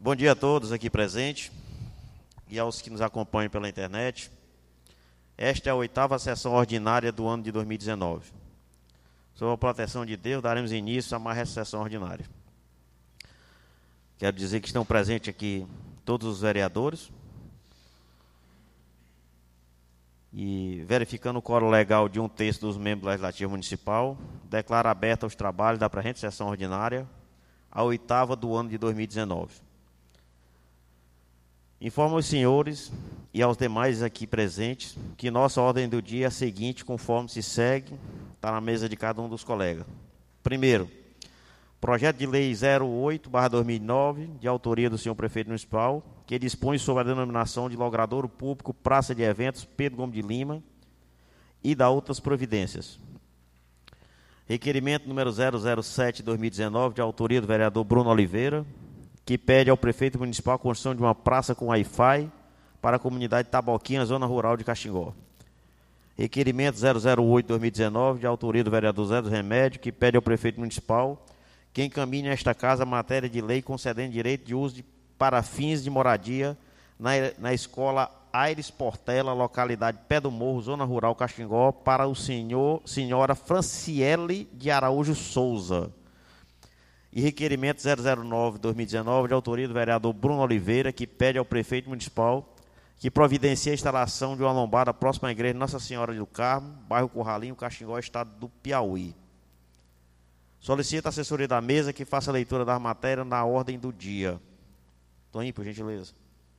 Bom dia a todos aqui presentes e aos que nos acompanham pela internet. Esta é a 8ª sessão ordinária do ano de 2019. Sob a proteção de Deus, daremos início a mais essa sessão ordinária. Quero dizer que estão presentes aqui todos os vereadores. E verificando o quórum legal de 1/3 dos membros do Legislativo Municipal, declaro aberta os trabalhos da presente sessão ordinária, a 8ª do ano de 2019. Informo aos senhores e aos demais aqui presentes que nossa ordem do dia é a seguinte, conforme se segue, está na mesa de cada um dos colegas. Primeiro, projeto de lei 08/2009, de autoria do senhor prefeito municipal, que dispõe sobre a denominação de logradouro público Praça de Eventos Pedro Gomes de Lima e da outras providências. Requerimento número 007/2019, de autoria do vereador Bruno Oliveira, que pede ao prefeito municipal a construção de uma praça com Wi-Fi para a comunidade Taboquinha, zona rural de Caxingó. Requerimento 008/2019, de autoria do vereador Zé do Remédio, que pede ao prefeito municipal que encaminhe a esta casa a matéria de lei concedendo direito de uso para fins de moradia na escola Aires Portela, localidade Pé do Morro, zona rural Caxingó, para o senhora Franciele de Araújo Souza. E requerimento 009/2019, de autoria do vereador Bruno Oliveira, que pede ao prefeito municipal que providencie a instalação de uma lombada próxima à igreja Nossa Senhora do Carmo, bairro Curralinho, Caxingó, estado do Piauí. Solicito a assessoria da mesa que faça a leitura das matérias na ordem do dia. Toninho, por gentileza.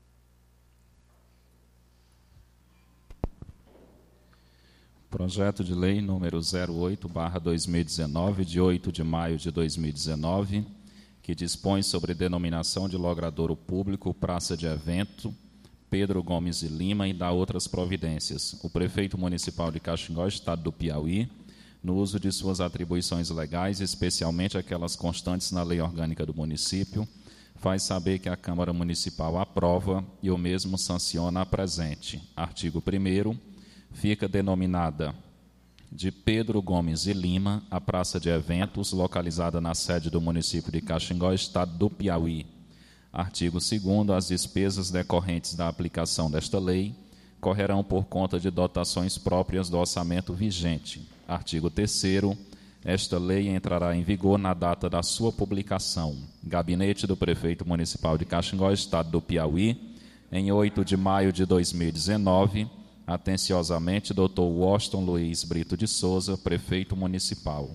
Projeto de lei número 08/2019, de 8 de maio de 2019, que dispõe sobre denominação de logradouro público Praça de Evento Pedro Gomes de Lima e dá outras providências. O prefeito municipal de Caxingó, estado do Piauí, no uso de suas atribuições legais, especialmente aquelas constantes na lei orgânica do município, faz saber que a Câmara Municipal aprova e o mesmo sanciona a presente. Artigo 1º, fica denominada de Pedro Gomes de Lima a Praça de Eventos, localizada na sede do município de Caxingó, estado do Piauí. Artigo 2º, as despesas decorrentes da aplicação desta lei correrão por conta de dotações próprias do orçamento vigente. Artigo 3º, esta lei entrará em vigor na data da sua publicação. Gabinete do Prefeito Municipal de Caxingó, estado do Piauí, em 8 de maio de 2019, atenciosamente, Dr. Washington Luiz Brito de Souza, Prefeito Municipal.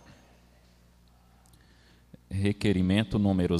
Requerimento número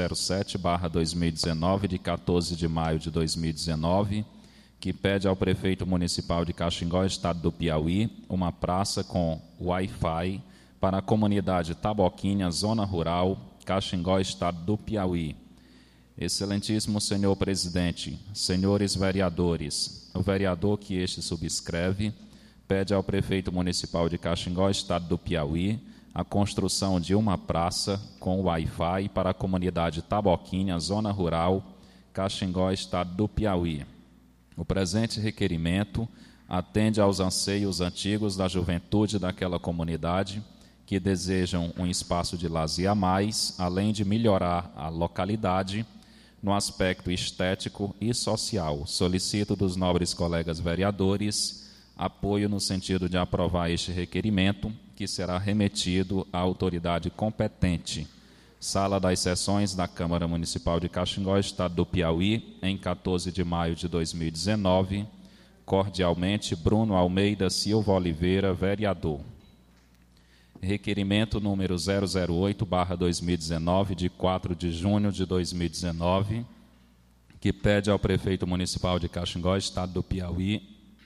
007/2019, de 14 de maio de 2019, que pede ao Prefeito Municipal de Caxingó, estado do Piauí, uma praça com Wi-Fi para a comunidade Taboquinha, zona rural, Caxingó, estado do Piauí. Excelentíssimo senhor presidente, senhores vereadores, o vereador que este subscreve pede ao Prefeito Municipal de Caxingó, estado do Piauí, a construção de uma praça com Wi-Fi para a comunidade Taboquinha, zona rural, Caxingó, estado do Piauí. O presente requerimento atende aos anseios antigos da juventude daquela comunidade, que desejam um espaço de lazer a mais, além de melhorar a localidade no aspecto estético e social. Solicito dos nobres colegas vereadores apoio no sentido de aprovar este requerimento, que será remetido à autoridade competente. Sala das Sessões da Câmara Municipal de Caxingó, estado do Piauí, em 14 de maio de 2019. Cordialmente, Bruno Almeida Silva Oliveira, vereador. Requerimento número 008/2019, de 4 de junho de 2019, que pede ao Prefeito Municipal de Caxingó, estado do Piauí,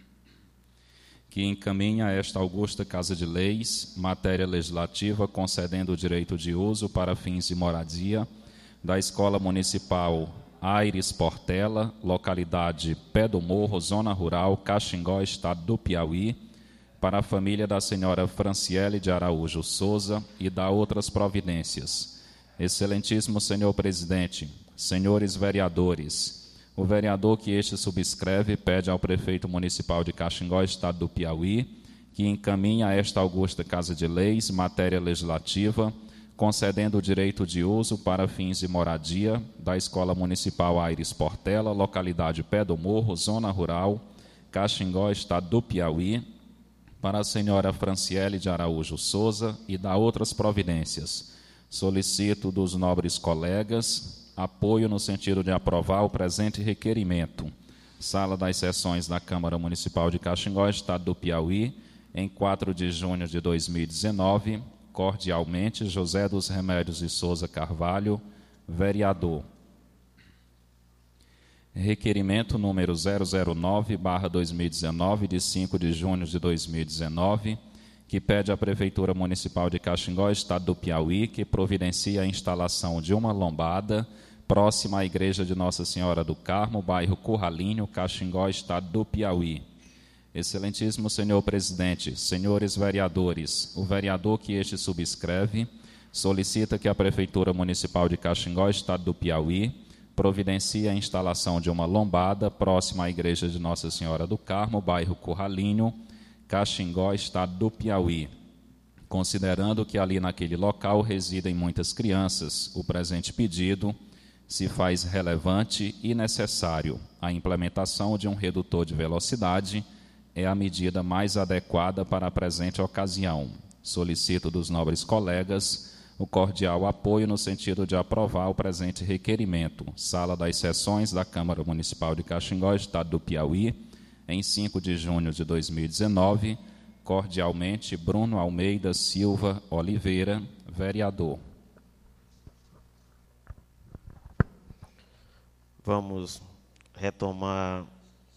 que encaminha a esta augusta Casa de Leis matéria legislativa concedendo o direito de uso para fins de moradia da Escola Municipal Aires Portela, localidade Pé do Morro, zona rural, Caxingó, estado do Piauí, para a família da senhora Franciele de Araújo Souza e da outras providências. Excelentíssimo senhor presidente, senhores vereadores, o vereador que este subscreve pede ao Prefeito Municipal de Caxingó, estado do Piauí, que encaminha a esta augusta Casa de Leis matéria legislativa concedendo o direito de uso para fins de moradia da Escola Municipal Aires Portela, localidade Pé do Morro, Zona Rural, Caxingó, Estado do Piauí, para a senhora Franciele de Araújo Souza e da outras providências. Solicito dos nobres colegas apoio no sentido de aprovar o presente requerimento. Sala das Sessões da Câmara Municipal de Caxingó, Estado do Piauí, em 4 de junho de 2019, cordialmente, José dos Remédios de Souza Carvalho, vereador. Requerimento número 009/2019, de 5 de junho de 2019, que pede à Prefeitura Municipal de Caxingó, Estado do Piauí, que providencie a instalação de uma lombada próxima à Igreja de Nossa Senhora do Carmo, bairro Curralinho, Caxingó, Estado do Piauí. Excelentíssimo senhor presidente, senhores vereadores, o vereador que este subscreve solicita que a Prefeitura Municipal de Caxingó, Estado do Piauí, providencie a instalação de uma lombada próxima à Igreja de Nossa Senhora do Carmo, bairro Curralinho, Caxingó, Estado do Piauí. Considerando que ali naquele local residem muitas crianças, o presente pedido se faz relevante e necessário. A implementação de um redutor de velocidade é a medida mais adequada para a presente ocasião. Solicito dos nobres colegas o cordial apoio no sentido de aprovar o presente requerimento. Sala das Sessões da Câmara Municipal de Caxingó, Estado do Piauí, em 5 de junho de 2019, cordialmente, Bruno Almeida Silva Oliveira, vereador. Vamos retomar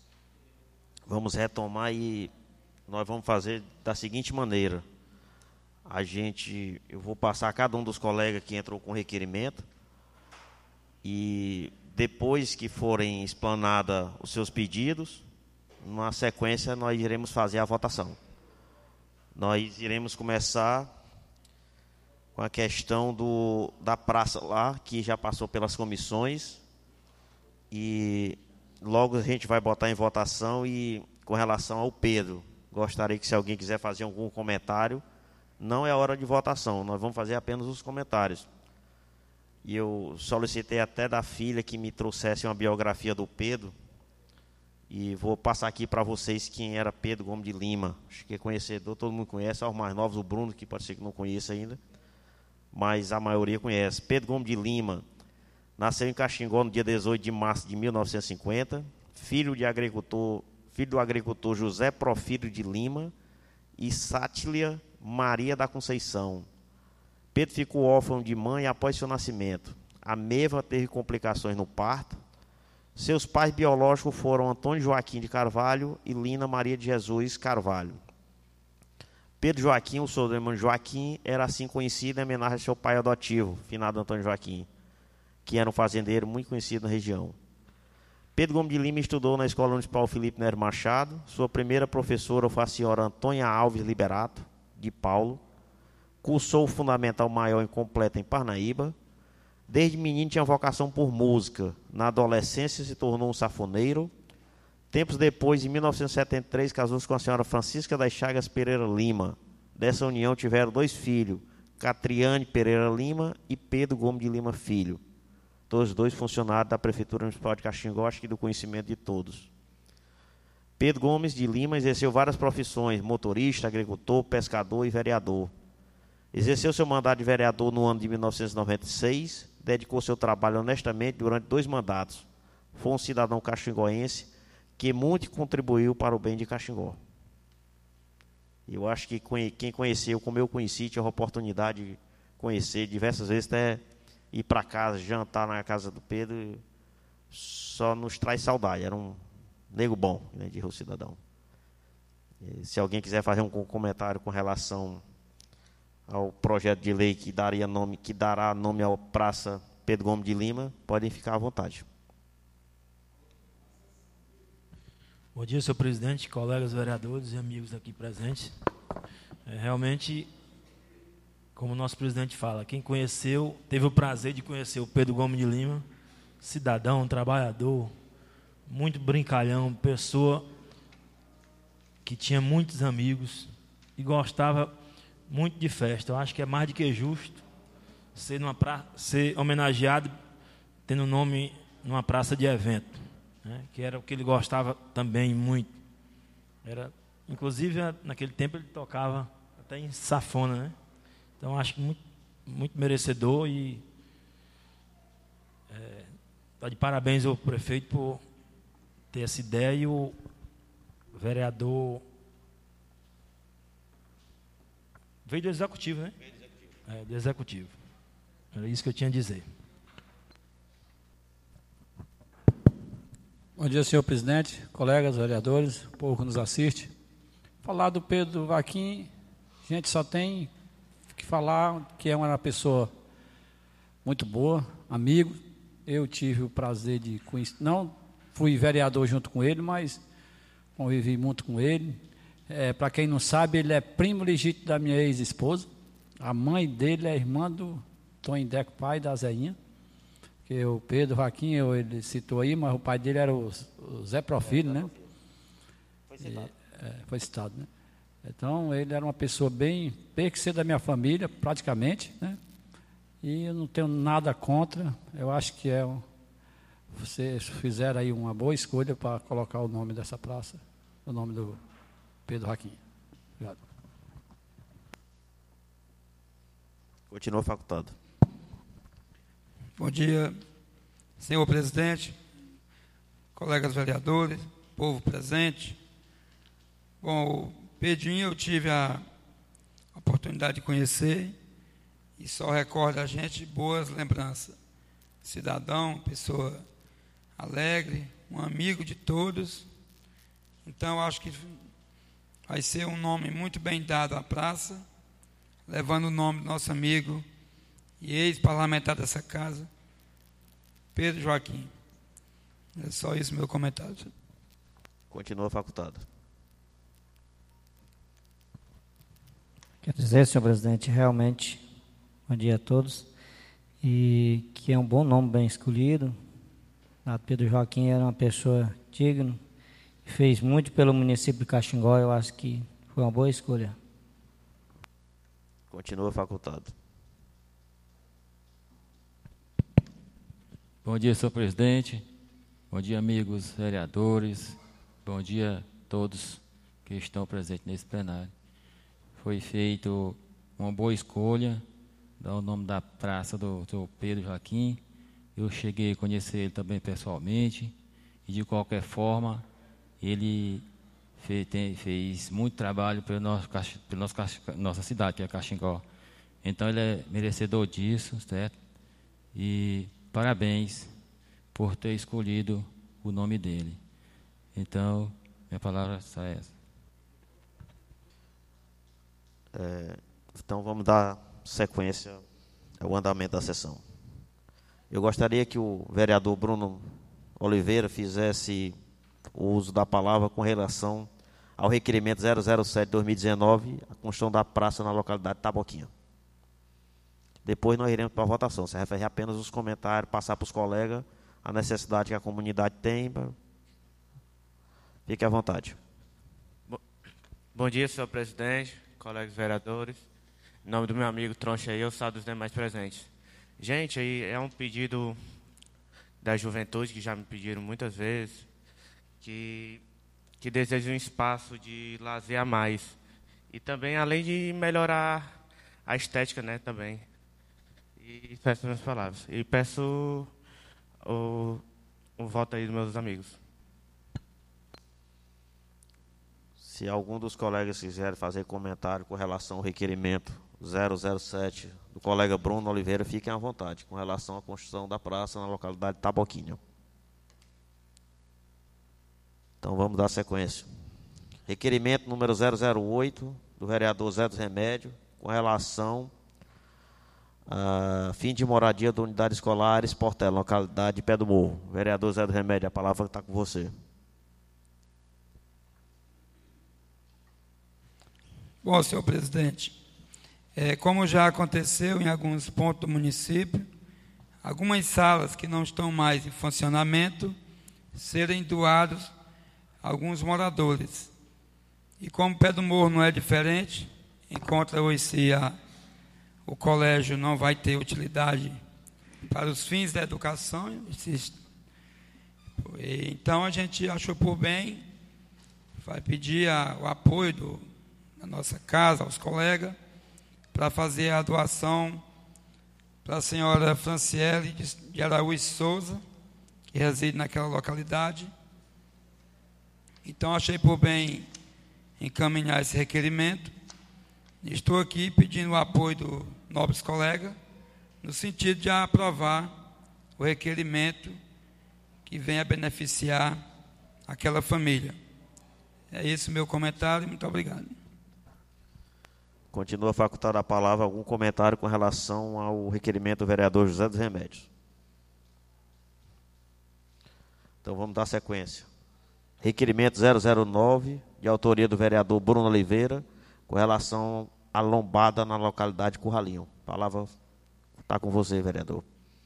e nós vamos fazer da seguinte maneira. Eu vou passar a cada um dos colegas que entrou com requerimento e depois que forem explanados os seus pedidos, na sequência nós iremos fazer a votação. Nós iremos começar com a questão da praça lá, que já passou pelas comissões, e logo a gente vai botar em votação. E com relação ao Pedro, gostaria que, se alguém quiser fazer algum comentário, não é hora de votação, nós vamos fazer apenas os comentários. E eu solicitei até da filha que me trouxesse uma biografia do Pedro, e vou passar aqui para vocês quem era Pedro Gomes de Lima. Acho que é conhecedor, todo mundo conhece, os mais novos, o Bruno, que pode ser que não conheça ainda, mas a maioria conhece. Pedro Gomes de Lima nasceu em Caxingó no dia 18 de março de 1950, filho do agricultor José Profírio de Lima e Sátilia Maria da Conceição. Pedro ficou órfão de mãe após seu nascimento. A mesma teve complicações no parto. Seus pais biológicos foram Antônio Joaquim de Carvalho e Lina Maria de Jesus Carvalho. Pedro Joaquim, o sobrenome Joaquim, era assim conhecido em homenagem ao seu pai adotivo, finado Antônio Joaquim, que era um fazendeiro muito conhecido na região. Pedro Gomes de Lima estudou na Escola Municipal Felipe Nero Machado. Sua primeira professora foi a senhora Antônia Alves Liberato, de Paulo. Cursou o Fundamental Maior Incompleto em Parnaíba. Desde menino tinha vocação por música. Na adolescência se tornou um sanfoneiro. Tempos depois, em 1973, casou-se com a senhora Francisca das Chagas Pereira Lima. Dessa união tiveram 2 filhos, Catriane Pereira Lima e Pedro Gomes de Lima Filho. Todos 2 funcionários da Prefeitura Municipal de Caxingó, acho que do conhecimento de todos. Pedro Gomes de Lima exerceu várias profissões: motorista, agricultor, pescador e vereador. Exerceu seu mandato de vereador no ano de 1996, dedicou seu trabalho honestamente durante 2 mandatos. Foi um cidadão caxingoense que muito contribuiu para o bem de Caxingó. Eu acho que quem conheceu, como eu conheci, tinha a oportunidade de conhecer diversas vezes, até ir para casa, jantar na casa do Pedro, só nos traz saudade. Era um nego bom, né, de Rio Cidadão. E se alguém quiser fazer um comentário com relação ao projeto de lei que dará nome à Praça Pedro Gomes de Lima, podem ficar à vontade. Bom dia, senhor presidente, colegas vereadores e amigos aqui presentes. Realmente, como o nosso presidente fala, quem conheceu, teve o prazer de conhecer o Pedro Gomes de Lima, cidadão, trabalhador, muito brincalhão, pessoa que tinha muitos amigos e gostava muito de festa. Eu acho que é mais do que justo ser homenageado tendo nome numa praça de evento, né? Que era o que ele gostava também muito. Inclusive, naquele tempo ele tocava até em sanfona, né? Então, acho que muito, muito merecedor e tá de parabéns ao prefeito por ter essa ideia e o vereador veio do executivo, né? Do executivo. Era isso que eu tinha a dizer. Bom dia, senhor presidente, colegas, vereadores, povo que nos assiste. Falar do Pedro Vaquim, a gente só tem que falar que é uma pessoa muito boa, amigo. Eu tive o prazer de conhecer, não fui vereador junto com ele, mas convivi muito com ele. Para quem não sabe, ele é primo legítimo da minha ex-esposa. A mãe dele é irmã do Tony Deco, pai da Zeinha. Que o Pedro Vaquim, ele citou aí, mas o pai dele era o Zé Profilho, né? Foi citado. Foi citado, né? Então, ele era uma pessoa bem ser da minha família, praticamente, né? E eu não tenho nada contra. Eu acho que vocês fizeram aí uma boa escolha para colocar o nome dessa praça, o nome do Pedro Vaquim. Obrigado. Continua facultado. Bom dia, senhor presidente, colegas vereadores, povo presente. Bom, o Pedrinho eu tive a oportunidade de conhecer e só recordo a gente boas lembranças. Cidadão, pessoa alegre, um amigo de todos. Então, acho que vai ser um nome muito bem dado à praça, levando o nome do nosso amigo e ex-parlamentar dessa casa, Pedro Joaquim. É só isso meu comentário. Continua facultado. Quero dizer, senhor presidente, realmente, bom dia a todos, e que é um bom nome bem escolhido. Pedro Joaquim era uma pessoa digna, fez muito pelo município de Caxingó, eu acho que foi uma boa escolha. Continua facultado. Bom dia, senhor presidente. Bom dia, amigos vereadores. Bom dia a todos que estão presentes nesse plenário. Foi feita uma boa escolha, dar o nome da praça do senhor Pedro Joaquim. Eu cheguei a conhecer ele também pessoalmente e, de qualquer forma, ele fez muito trabalho pela nossa cidade, que é Caxingó. Então, ele é merecedor disso, certo? E parabéns por ter escolhido o nome dele. Então, minha palavra é essa. Então, vamos dar sequência ao andamento da sessão. Eu gostaria que o vereador Bruno Oliveira fizesse o uso da palavra com relação ao requerimento 007/2019, a construção da praça na localidade de Taboquinha. Depois nós iremos para a votação. Se refere apenas aos comentários, passar para os colegas a necessidade que a comunidade tem. Fique à vontade. Bom dia, senhor presidente, colegas vereadores. Em nome do meu amigo Troncha aí, eu saio dos demais presentes. Gente, aí é um pedido da juventude, que já me pediram muitas vezes, que desejam um espaço de lazer a mais. E também, além de melhorar a estética, né, também. E peço minhas palavras. E peço o voto aí dos meus amigos. Se algum dos colegas quiser fazer comentário com relação ao requerimento 007 do colega Bruno Oliveira, fiquem à vontade, com relação à construção da praça na localidade de Taboquinha. Então vamos dar sequência. Requerimento número 008 do vereador Zé dos Remédios, com relação a fim de moradia da unidade escolar Portela, localidade de Pé do Morro. Vereador Zé dos Remédios, a palavra está com você. Bom, senhor presidente, como já aconteceu em alguns pontos do município, algumas salas que não estão mais em funcionamento serem doadas a alguns moradores. E como Pé do Morro não é diferente, encontra-se o colégio não vai ter utilidade para os fins da educação. Então, a gente achou por bem, vai pedir o apoio da nossa casa, aos colegas, para fazer a doação para a senhora Franciele de Araújo Souza, que reside naquela localidade. Então, achei por bem encaminhar esse requerimento. Estou aqui pedindo o apoio do nobres colega, no sentido de aprovar o requerimento que venha beneficiar aquela família. É esse o meu comentário, muito obrigado. Continua facultada a palavra algum comentário com relação ao requerimento do vereador José dos Remédios. Então vamos dar sequência. Requerimento 009, de autoria do vereador Bruno Oliveira, com relação à lombada na localidade de Curralinho. A palavra está com você, vereador.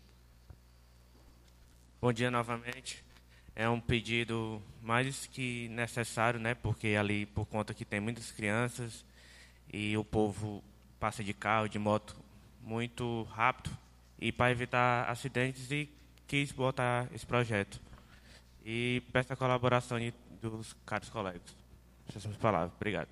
Bom dia novamente. É um pedido mais que necessário, né? Porque ali, por conta que tem muitas crianças e o povo passa de carro, de moto muito rápido, e para evitar acidentes, e quis botar esse projeto. E peço a colaboração dos caros colegas. Essas são as palavras. Obrigado.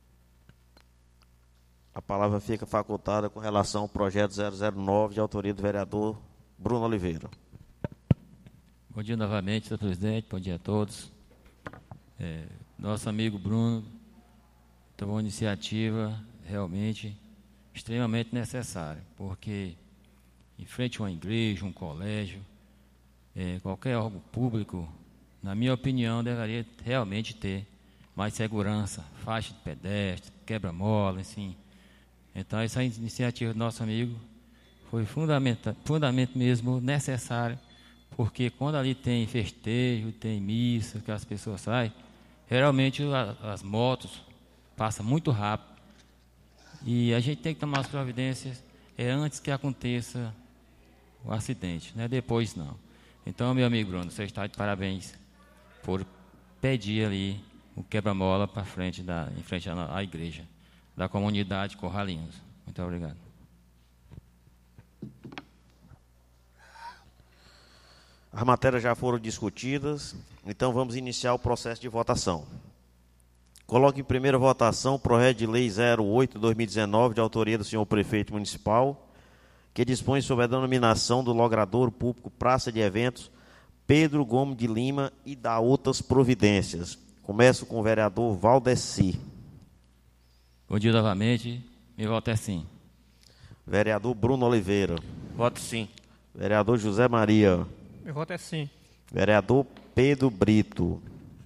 A palavra fica facultada com relação ao projeto 009, de autoria do vereador Bruno Oliveira. Bom dia novamente, senhor presidente. Bom dia a todos. Nosso amigo Bruno tomou uma iniciativa realmente extremamente necessária, porque em frente a uma igreja, um colégio, qualquer órgão público, na minha opinião, deveria realmente ter mais segurança, faixa de pedestre, quebra-mola, assim. Então, essa iniciativa do nosso amigo foi fundamento mesmo necessário, porque quando ali tem festejo, tem missa, que as pessoas saem, geralmente as motos passam muito rápido e a gente tem que tomar as providências antes que aconteça o acidente, não é depois não. Então, meu amigo Bruno, você está de parabéns por pedir ali o quebra-mola em frente à igreja da comunidade Corralinhos. Muito obrigado. As matérias já foram discutidas, então vamos iniciar o processo de votação. Coloque em primeira votação o projeto de lei 08/2019, de autoria do senhor prefeito municipal, que dispõe sobre a denominação do logradouro público Praça de Eventos Pedro Gomes de Lima e da outras providências. Começo com o vereador Valdeci. Bom dia novamente. Meu voto é sim. Vereador Bruno Oliveira. Voto sim. Vereador José Maria. Meu voto é sim. Vereador Pedro Brito.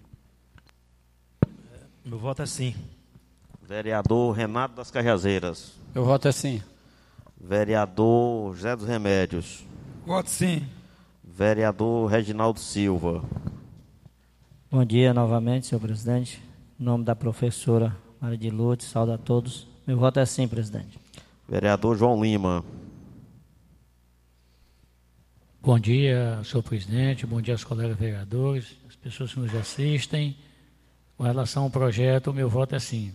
Meu voto é sim. Vereador Renato das Cajazeiras. Meu voto é sim. Vereador José dos Remédios. Voto sim. Vereador Reginaldo Silva. Bom dia novamente, senhor presidente. Em nome da professora Maria de Lourdes, saúdo a todos. Meu voto é sim, presidente. Vereador João Lima. Bom dia, senhor presidente. Bom dia aos colegas vereadores, as pessoas que nos assistem. Com relação ao projeto, meu voto é sim.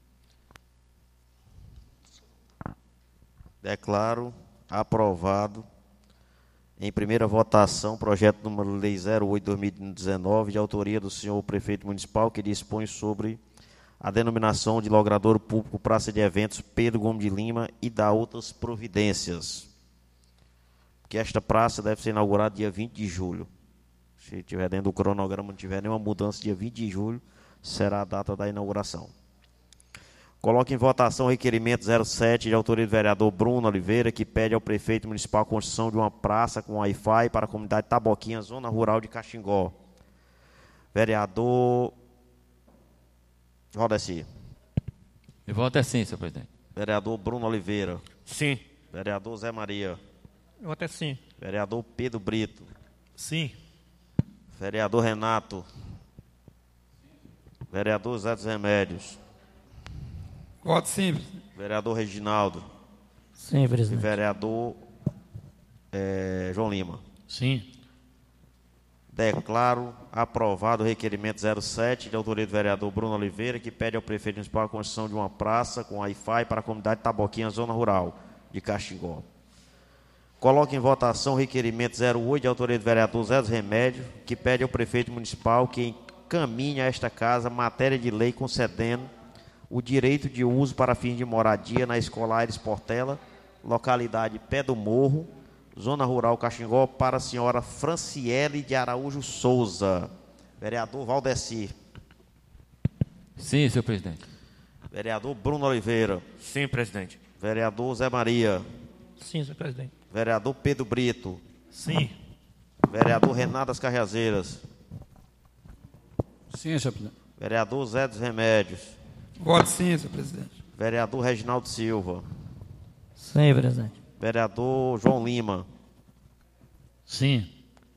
Declaro aprovado em primeira votação projeto número lei 08/2019, de autoria do senhor prefeito municipal, que dispõe sobre a denominação de logradouro público Praça de Eventos Pedro Gomes de Lima e da outras providências. Que esta praça deve ser inaugurada dia 20 de julho. Se tiver dentro do cronograma, não tiver nenhuma mudança, dia 20 de julho será a data da inauguração. Coloque em votação o requerimento 07, de autoria do vereador Bruno Oliveira, que pede ao prefeito municipal a construção de uma praça com Wi-Fi para a comunidade Taboquinha, zona rural de Caxingó. Vereador Valdeci. Meu voto é sim, senhor presidente. Vereador Bruno Oliveira. Sim. Vereador Zé Maria. Meu voto é sim. Vereador Pedro Brito. Sim. Vereador Renato. Vereador Zé dos Remédios. Voto sim. Vereador Reginaldo. Sim, E presidente. vereador João Lima. Sim. Declaro aprovado o requerimento 07, de autoria do vereador Bruno Oliveira, que pede ao prefeito municipal a construção de uma praça com Wi-Fi para a comunidade Taboquinha, zona rural de Caxingó. Coloco em votação o requerimento 08, de autoria do vereador Zé dos Remédios, que pede ao prefeito municipal que encaminhe a esta casa matéria de lei concedendo o direito de uso para fins de moradia na Escola Aires Portela, localidade Pé do Morro, Zona Rural Caxingó, para a senhora Franciele de Araújo Souza. Vereador Valdeci. Sim, senhor presidente. Vereador Bruno Oliveira. Sim, presidente. Vereador Zé Maria. Sim, senhor presidente. Vereador Pedro Brito. Sim. Vereador Renato das Carreazeiras. Sim, senhor presidente. Vereador Zé dos Remédios. Voto sim, senhor presidente. Vereador Reginaldo Silva. Sim, presidente. Vereador João Lima. Sim.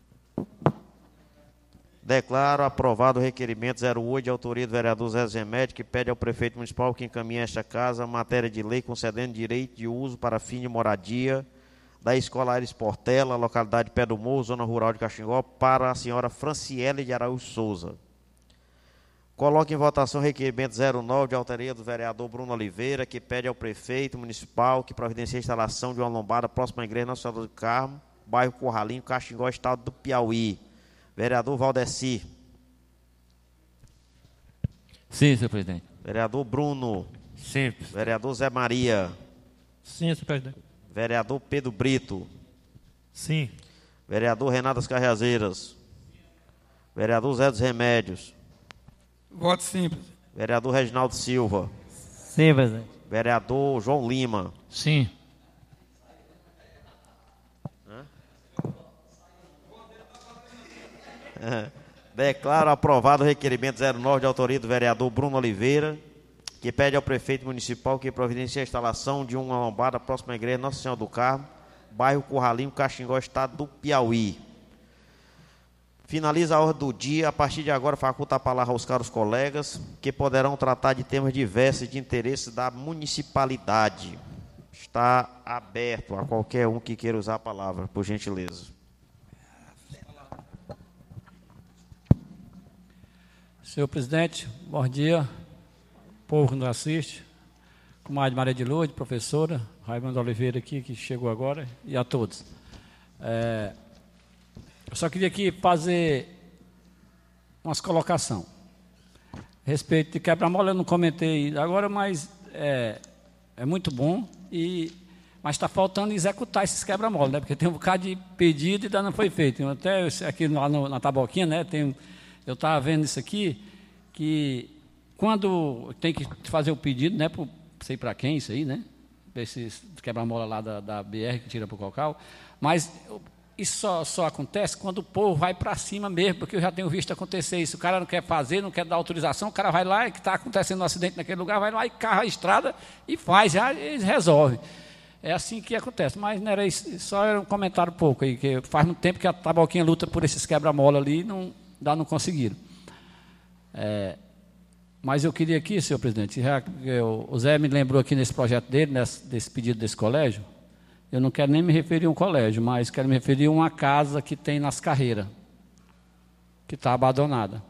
Declaro aprovado o requerimento 08, de autoria do vereador Zé Zemédio, que pede ao prefeito municipal que encaminhe a esta casa matéria de lei concedendo direito de uso para fim de moradia da Escola Aires Portela, localidade Pé do Morro, Zona Rural de Caxingó, para a senhora Franciele de Araújo Souza. Coloco em votação o requerimento 09, de autoria do vereador Bruno Oliveira, que pede ao prefeito municipal que providencie a instalação de uma lombada próxima à Igreja Nossa Senhora do Carmo, bairro Curralinho, Caxingó, estado do Piauí. Vereador Valdeci. Sim, senhor presidente. Vereador Bruno. Sim. Vereador Zé Maria. Sim, senhor presidente. Vereador Pedro Brito. Sim. Vereador Renato das Carreazeiras. Vereador Zé dos Remédios. Voto sim, presidente. Vereador Reginaldo Silva. Sim, presidente. Vereador João Lima. Sim. Declaro aprovado o requerimento 09, de autoria do vereador Bruno Oliveira, que pede ao prefeito municipal que providencie a instalação de uma lombada próxima à Igreja Nossa Senhora do Carmo, bairro Curralinho, Caxingó, estado do Piauí. Finaliza a ordem do dia. A partir de agora, faculta a palavra aos caros colegas, que poderão tratar de temas diversos de interesse da municipalidade. Está aberto a qualquer um que queira usar a palavra, por gentileza. Senhor presidente, bom dia, povo que nos assiste, comadre Maria de Lourdes, professora, Raimundo Oliveira aqui, que chegou agora, e a todos. Eu só queria aqui fazer umas colocações. A respeito de quebra-mola, eu não comentei agora, mas é muito bom, mas está faltando executar esses quebra-mola, né? Porque tem um bocado de pedido e ainda não foi feito. Até aqui lá na Taboquinha, né, eu estava vendo isso aqui, que quando tem que fazer o pedido, né, não sei para quem isso aí, né, esses quebra-mola lá da BR que tira para o Cocal, mas isso só acontece quando o povo vai para cima mesmo, porque eu já tenho visto acontecer isso. O cara não quer fazer, não quer dar autorização, o cara vai lá e que está acontecendo um acidente naquele lugar, vai lá e carra a estrada e faz, já eles resolvem. É assim que acontece, mas não era isso, só era um comentário pouco aí, que faz muito tempo que a Taboquinha luta por esses quebra-mola ali e não conseguiram. Mas eu queria aqui, senhor presidente, o Zé me lembrou aqui nesse projeto dele, desse pedido desse colégio, eu não quero nem me referir a um colégio, mas quero me referir a uma casa que tem nas Carreiras, que está abandonada.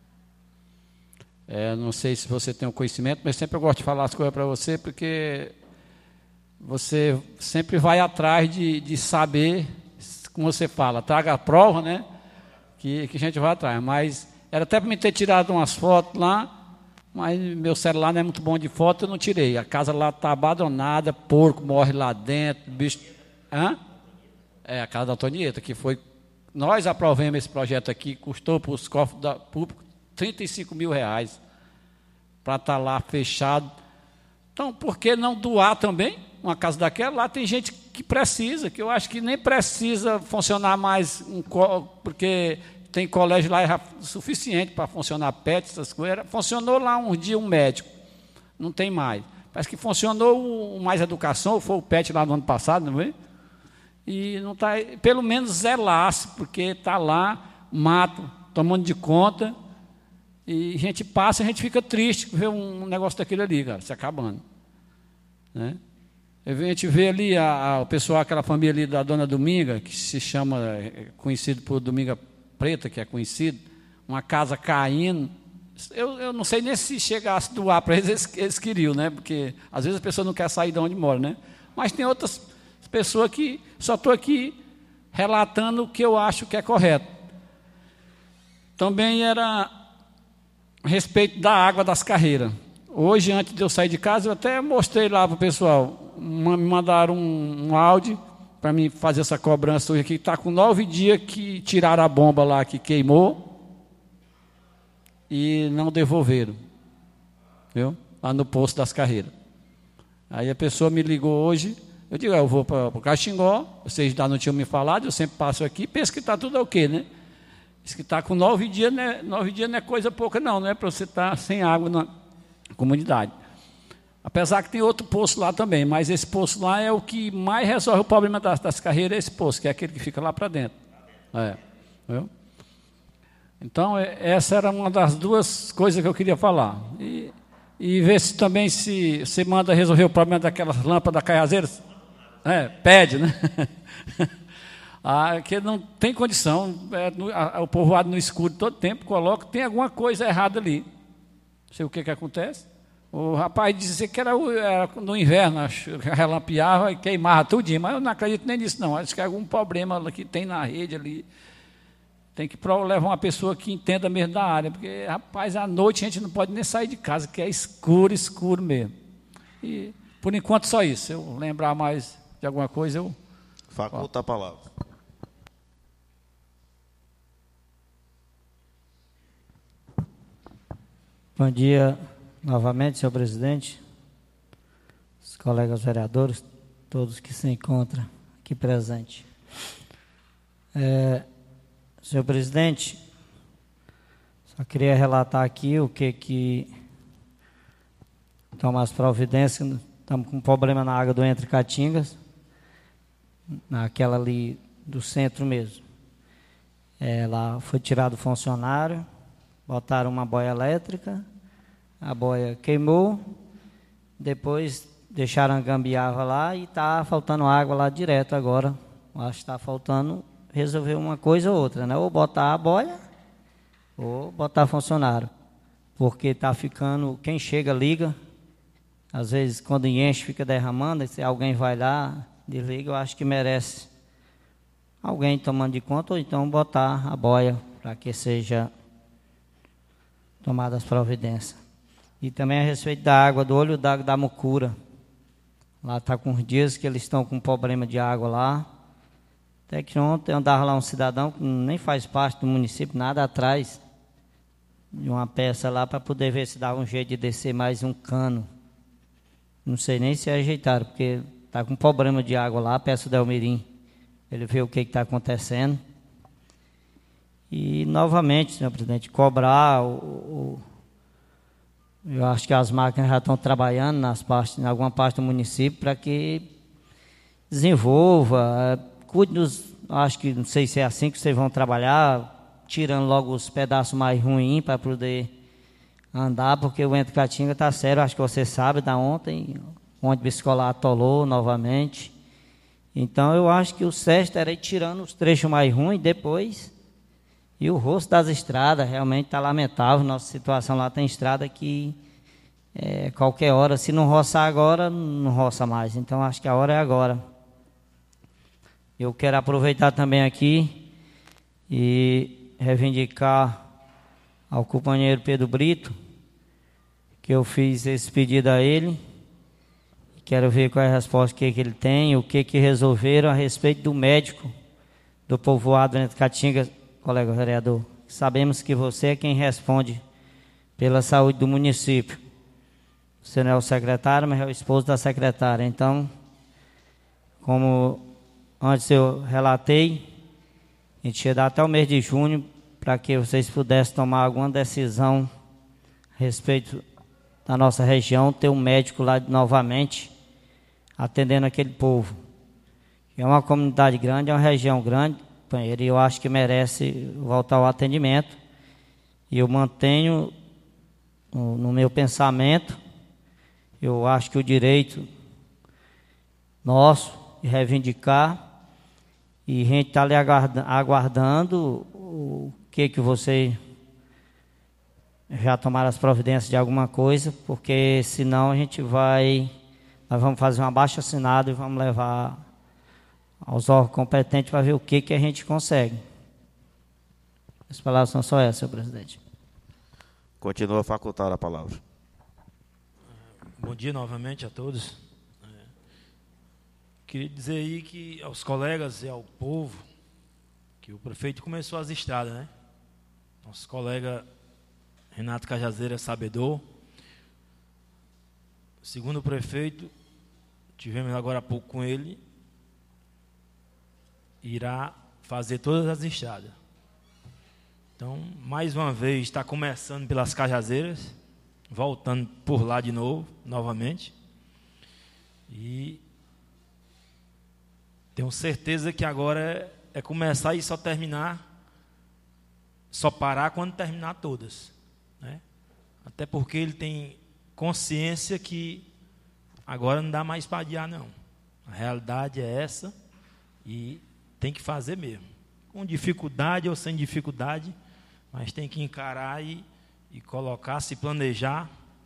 Não sei se você tem o conhecimento, mas sempre eu gosto de falar as coisas para você, porque você sempre vai atrás de saber, como você fala, traga a prova, né? Que a gente vai atrás. Mas era até para me ter tirado umas fotos lá, mas meu celular não é muito bom de foto, eu não tirei. A casa lá está abandonada, porco morre lá dentro, bicho. Hã? A casa da Antonieta, que foi. Nós aprovamos esse projeto aqui, custou para os cofres públicos R$35 mil para estar lá fechado. Então, por que não doar também uma casa daquela? Lá tem gente que precisa, que eu acho que nem precisa funcionar mais, porque tem colégio lá suficiente para funcionar PET, essas coisas. Funcionou lá um dia um médico, não tem mais. Parece que funcionou o Mais Educação, foi o PET lá no ano passado, não é? E não está, pelo menos zelasse, porque está lá, mato, tomando de conta, e a gente passa, a gente fica triste ver um negócio daquele ali, cara, se acabando. Né? A gente vê ali o pessoal, aquela família ali da Dona Dominga, que se chama, conhecido por Dominga Preta, que é conhecido, uma casa caindo. Eu não sei nem se chegasse a doar para eles queriam, né? Porque às vezes a pessoa não quer sair de onde mora, né? mas tem outras pessoas que só estou aqui relatando o que eu acho que é correto. Também era a respeito da água das carreiras. Hoje, antes de eu sair de casa, eu até mostrei lá para o pessoal, me mandaram um áudio para mim fazer essa cobrança hoje aqui. Está com 9 dias que tiraram a bomba lá que queimou e não devolveram, viu? Lá no posto das carreiras. Aí a pessoa me ligou hoje, eu digo, eu vou para o Caxingó, vocês ainda não tinham me falado, eu sempre passo aqui, penso que está tudo ok, né? Diz que está com 9 dias, né? 9 dias não é coisa pouca não é para você estar sem água na comunidade. Apesar que tem outro poço lá também, mas esse poço lá é o que mais resolve o problema das carreiras, é esse poço, que é aquele que fica lá para dentro. Viu? Então, essa era uma das 2 coisas que eu queria falar. E ver se também se você manda resolver o problema daquelas lâmpadas caiazeiras. Pede, né? Que não tem condição. O povoado no escuro todo tempo coloca, tem alguma coisa errada ali. Não sei o que acontece. O rapaz dizia que era no inverno, relampeava e queimava tudinho, mas eu não acredito nem nisso, não. Acho que é algum problema que tem na rede ali. Tem que levar uma pessoa que entenda mesmo da área, porque, rapaz, à noite a gente não pode nem sair de casa, que é escuro, escuro mesmo. E, por enquanto, só isso. Se eu lembrar mais de alguma coisa, eu... Faculta a palavra. Bom dia novamente, senhor presidente, os colegas vereadores, todos que se encontram aqui presentes. Senhor presidente, só queria relatar aqui o que toma as providências. Estamos com um problema na água do Entre Caatingas, naquela ali do centro mesmo. Lá foi tirado o funcionário, botaram uma boia elétrica, a boia queimou, depois deixaram a gambiarra lá e está faltando água lá direto agora. Acho que está faltando resolver uma coisa ou outra, né? Ou botar a boia, ou botar funcionário. Porque está ficando, quem chega liga, às vezes quando enche fica derramando, se alguém vai lá, desliga, eu acho que merece alguém tomando de conta, ou então botar a boia para que seja tomada as providências. E também a respeito da água do olho d'água da Mucura. Lá está com uns dias que eles estão com problema de água lá. Até que ontem andava lá um cidadão que nem faz parte do município, nada atrás de uma peça lá para poder ver se dava um jeito de descer mais um cano. Não sei nem se ajeitaram, porque está com problema de água lá, peço do Elmirim. Ele vê o que está acontecendo. E, novamente, senhor presidente, cobrar eu acho que as máquinas já estão trabalhando em alguma parte do município para que desenvolva, cuide dos, acho que, não sei se é assim que vocês vão trabalhar, tirando logo os pedaços mais ruins para poder andar, porque o Entre Caatingas está sério, acho que você sabe, da ontem, o ônibus escolar atolou novamente. Então, eu acho que o certo era ir tirando os trechos mais ruins depois. E o rosto das estradas realmente está lamentável. Nossa situação lá tem estrada que qualquer hora, se não roçar agora, não roça mais. Então, acho que a hora é agora. Eu quero aproveitar também aqui e reivindicar ao companheiro Pedro Brito, que eu fiz esse pedido a ele. Quero ver qual é a resposta que ele tem, o que resolveram a respeito do médico do povoado Entre Caatingas. Colega vereador, sabemos que você é quem responde pela saúde do município. Você não é o secretário, mas é o esposo da secretária. Então, como antes eu relatei, a gente ia dar até o mês de junho para que vocês pudessem tomar alguma decisão a respeito da nossa região, ter um médico lá novamente atendendo aquele povo. É uma comunidade grande, é uma região grande, e eu acho que merece voltar ao atendimento. E eu mantenho no meu pensamento, eu acho que o direito nosso de reivindicar, e a gente está ali aguardando o que você já tomaram as providências de alguma coisa, porque senão a gente vai nós vamos fazer um abaixo-assinado e vamos levar aos órgãos competentes para ver o que a gente consegue. As palavras são só essas, senhor presidente. Continua facultada a palavra. Bom dia novamente a todos. Queria dizer aí que aos colegas e ao povo que o prefeito começou as estradas, né? Nosso colega Renato Cajazeira é sabedor. Segundo o prefeito, tivemos agora há pouco com ele, irá fazer todas as estradas. Então, mais uma vez, está começando pelas Cajazeiras, voltando por lá de novo, novamente. E tenho certeza que agora é começar e só terminar, só parar quando terminar todas, né? Até porque ele tem consciência que agora não dá mais para adiar, não. A realidade é essa e tem que fazer mesmo. Com dificuldade ou sem dificuldade, mas tem que encarar e colocar, se planejar.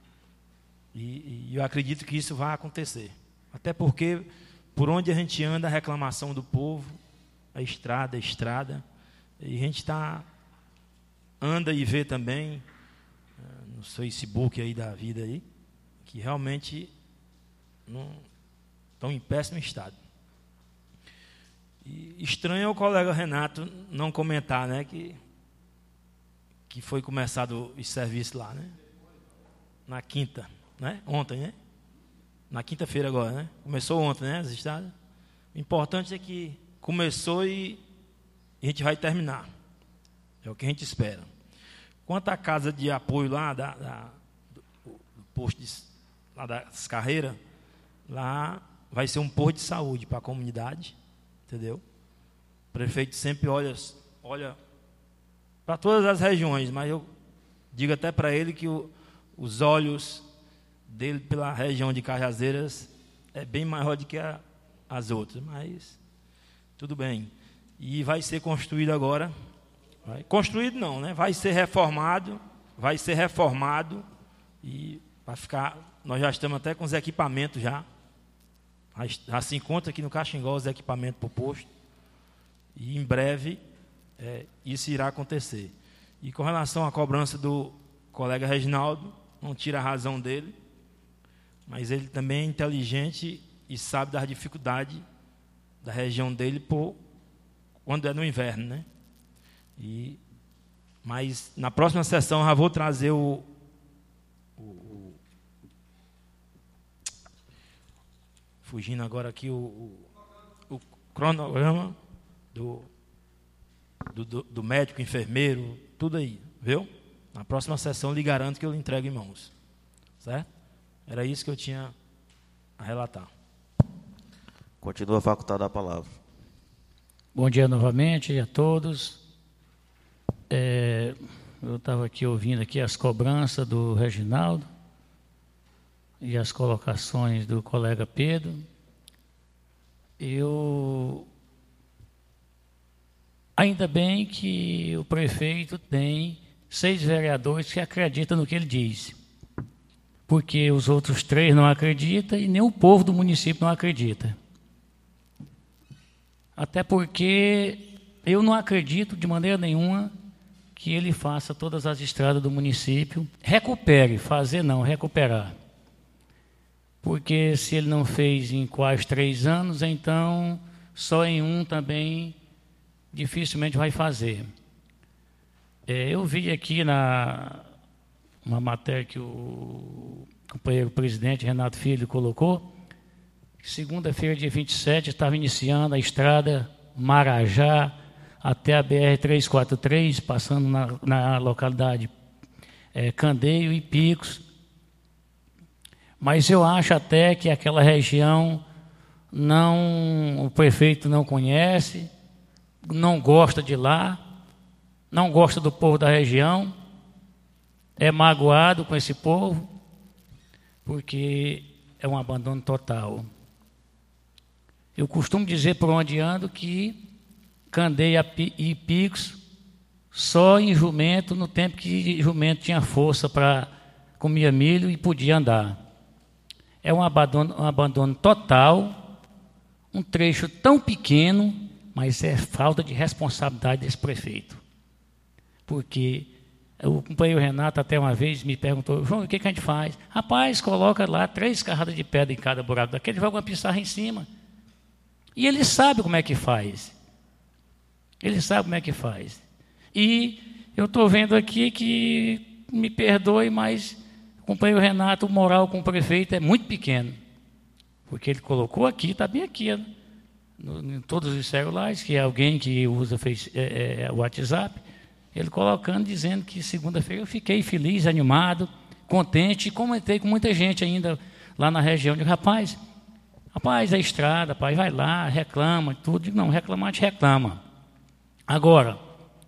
E eu acredito que isso vai acontecer. Até porque, por onde a gente anda, a reclamação do povo, a estrada, e a gente anda e vê também no Facebook aí da vida aí, que realmente estão em péssimo estado. E estranho é o colega Renato não comentar, né, que foi começado o serviço lá, né? Na quinta, né? Ontem, né? Na quinta-feira agora, né? Começou ontem, né, as estradas. O importante é que começou e a gente vai terminar. É o que a gente espera. Quanto à casa de apoio lá do posto lá das Carreiras, lá vai ser um posto de saúde para a comunidade, entendeu? O prefeito sempre olha para todas as regiões, mas eu digo até para ele que os olhos dele pela região de Cajazeiras é bem maior do que as outras, mas tudo bem. E vai ser construído agora. Construído não, né? Vai ser reformado e vai ficar. Nós já estamos até com os equipamentos já se encontra aqui no Caxingó os equipamentos para o posto e em breve isso irá acontecer. E com relação à cobrança do colega Reginaldo, não tira a razão dele, mas ele também é inteligente e sabe das dificuldades da região dele quando é no inverno, né? Mas na próxima sessão eu já vou trazer fugindo agora aqui o cronograma do médico, enfermeiro, tudo aí, viu? Na próxima sessão lhe garanto que eu lhe entrego em mãos, certo? Era isso que eu tinha a relatar. Continua facultada a palavra. Bom dia novamente a todos. Eu estava aqui ouvindo aqui as cobranças do Reginaldo e as colocações do colega Pedro. Ainda bem que o prefeito tem 6 vereadores que acreditam no que ele diz, porque os outros 3 não acreditam e nem o povo do município não acredita. Até porque eu não acredito de maneira nenhuma que ele faça todas as estradas do município, recuperar. Porque se ele não fez em quase 3 anos, então só em 1 também dificilmente vai fazer. Eu vi aqui uma matéria que o companheiro presidente Renato Filho colocou, que segunda-feira, dia 27, estava iniciando a estrada Marajá até a BR-343, passando na localidade Candeio e Picos. Mas eu acho até que aquela região o prefeito não conhece, não gosta de lá, não gosta do povo da região, é magoado com esse povo, porque é um abandono total. Eu costumo dizer por onde ando que Candeia e Picos só em jumento, no tempo que jumento tinha força para comer milho e podia andar. é um abandono total, um trecho tão pequeno, mas é falta de responsabilidade desse prefeito. Porque o companheiro Renato até uma vez me perguntou: João, o que a gente faz? Rapaz, coloca lá 3 carradas de pedra em cada buraco daquele, joga uma pissarra em cima. E ele sabe como é que faz. Ele sabe como é que faz. E eu estou vendo aqui que, me perdoe, mas o companheiro Renato, o moral com o prefeito é muito pequeno. Porque ele colocou aqui, está bem aqui, né? Em todos os celulares, que é alguém que usa o WhatsApp, ele colocando, dizendo que segunda-feira eu fiquei feliz, animado, contente, e comentei com muita gente ainda lá na região. Eu digo, rapaz, é estrada, rapaz, vai lá, reclama, tudo. Eu digo, não, reclamar a gente reclama. Agora,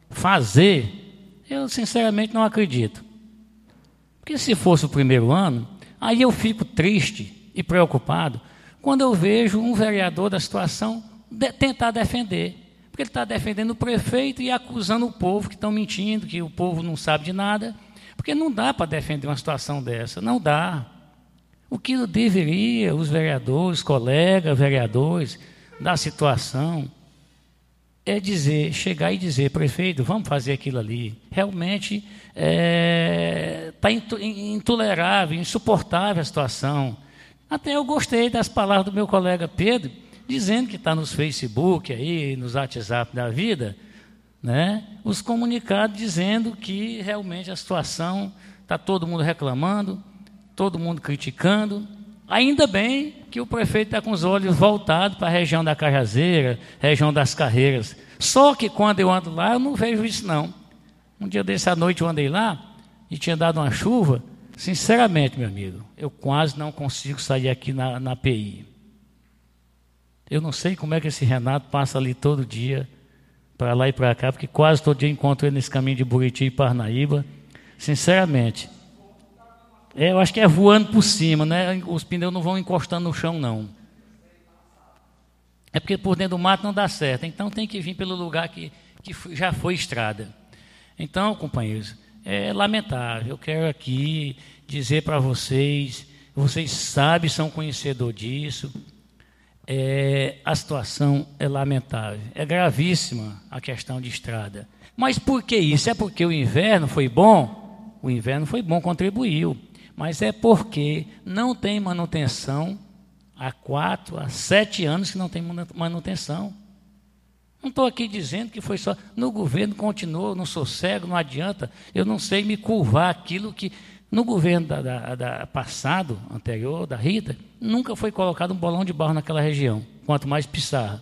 fazer, eu sinceramente não acredito. Porque se fosse o primeiro ano, aí eu fico triste e preocupado quando eu vejo um vereador da situação tentar defender. Porque ele está defendendo o prefeito e acusando o povo que estão mentindo, que o povo não sabe de nada. Porque não dá para defender uma situação dessa, não dá. O que deveria os vereadores, colegas vereadores da situação, é dizer, chegar e dizer, prefeito, vamos fazer aquilo ali. Realmente está intolerável, insuportável a situação. Até eu gostei das palavras do meu colega Pedro, dizendo que está nos Facebook, aí, nos WhatsApp da vida, né, os comunicados dizendo que realmente a situação está todo mundo reclamando, todo mundo criticando. Ainda bem que o prefeito está com os olhos voltados para a região da Cajazeira, região das Carreiras. Só que quando eu ando lá, eu não vejo isso não. Um dia desse à noite eu andei lá e tinha dado uma chuva. Sinceramente, meu amigo, eu quase não consigo sair aqui na PI. Eu não sei como é que esse Renato passa ali todo dia, para lá e para cá, porque quase todo dia encontro ele nesse caminho de Buriti e Parnaíba. Sinceramente, eu acho que é voando por cima, né? Os pneus não vão encostando no chão, não. É porque por dentro do mato não dá certo. Então tem que vir pelo lugar que já foi estrada. Então, companheiros, é lamentável. Eu quero aqui dizer para vocês sabem, são conhecedores disso. A situação é lamentável. É gravíssima a questão de estrada. Mas por que isso? É porque o inverno foi bom? O inverno foi bom, contribuiu. Mas é porque não tem manutenção há 4 a 7 anos que não tem manutenção. Não estou aqui dizendo que foi só no governo, continuou, não sou cego, não adianta. Eu não sei me curvar aquilo que no governo passado, anterior, da Rita, nunca foi colocado um bolão de barro naquela região, quanto mais Pissarra.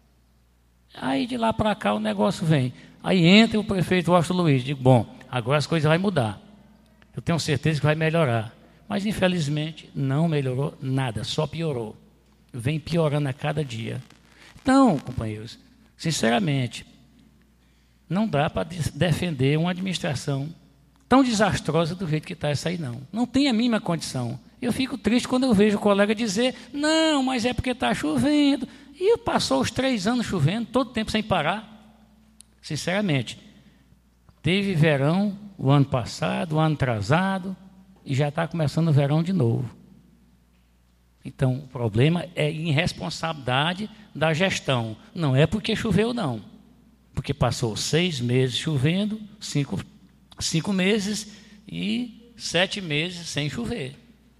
Aí de lá para cá o negócio vem. Aí entra o prefeito Washington Luiz, digo, bom, agora as coisas vão mudar. Eu tenho certeza que vai melhorar. Mas, infelizmente, não melhorou nada, só piorou. Vem piorando a cada dia. Então, companheiros, sinceramente, não dá para defender uma administração tão desastrosa do jeito que está essa aí, não. Não tem a mínima condição. Eu fico triste quando eu vejo o colega dizer, não, mas é porque está chovendo. E passou os 3 anos chovendo, todo tempo sem parar. Sinceramente, teve verão o ano passado, o ano atrasado, e já está começando o verão de novo. Então, o problema é irresponsabilidade da gestão. Não é porque choveu, não. Porque passou 6 meses chovendo, 5 meses e 7 meses sem chover.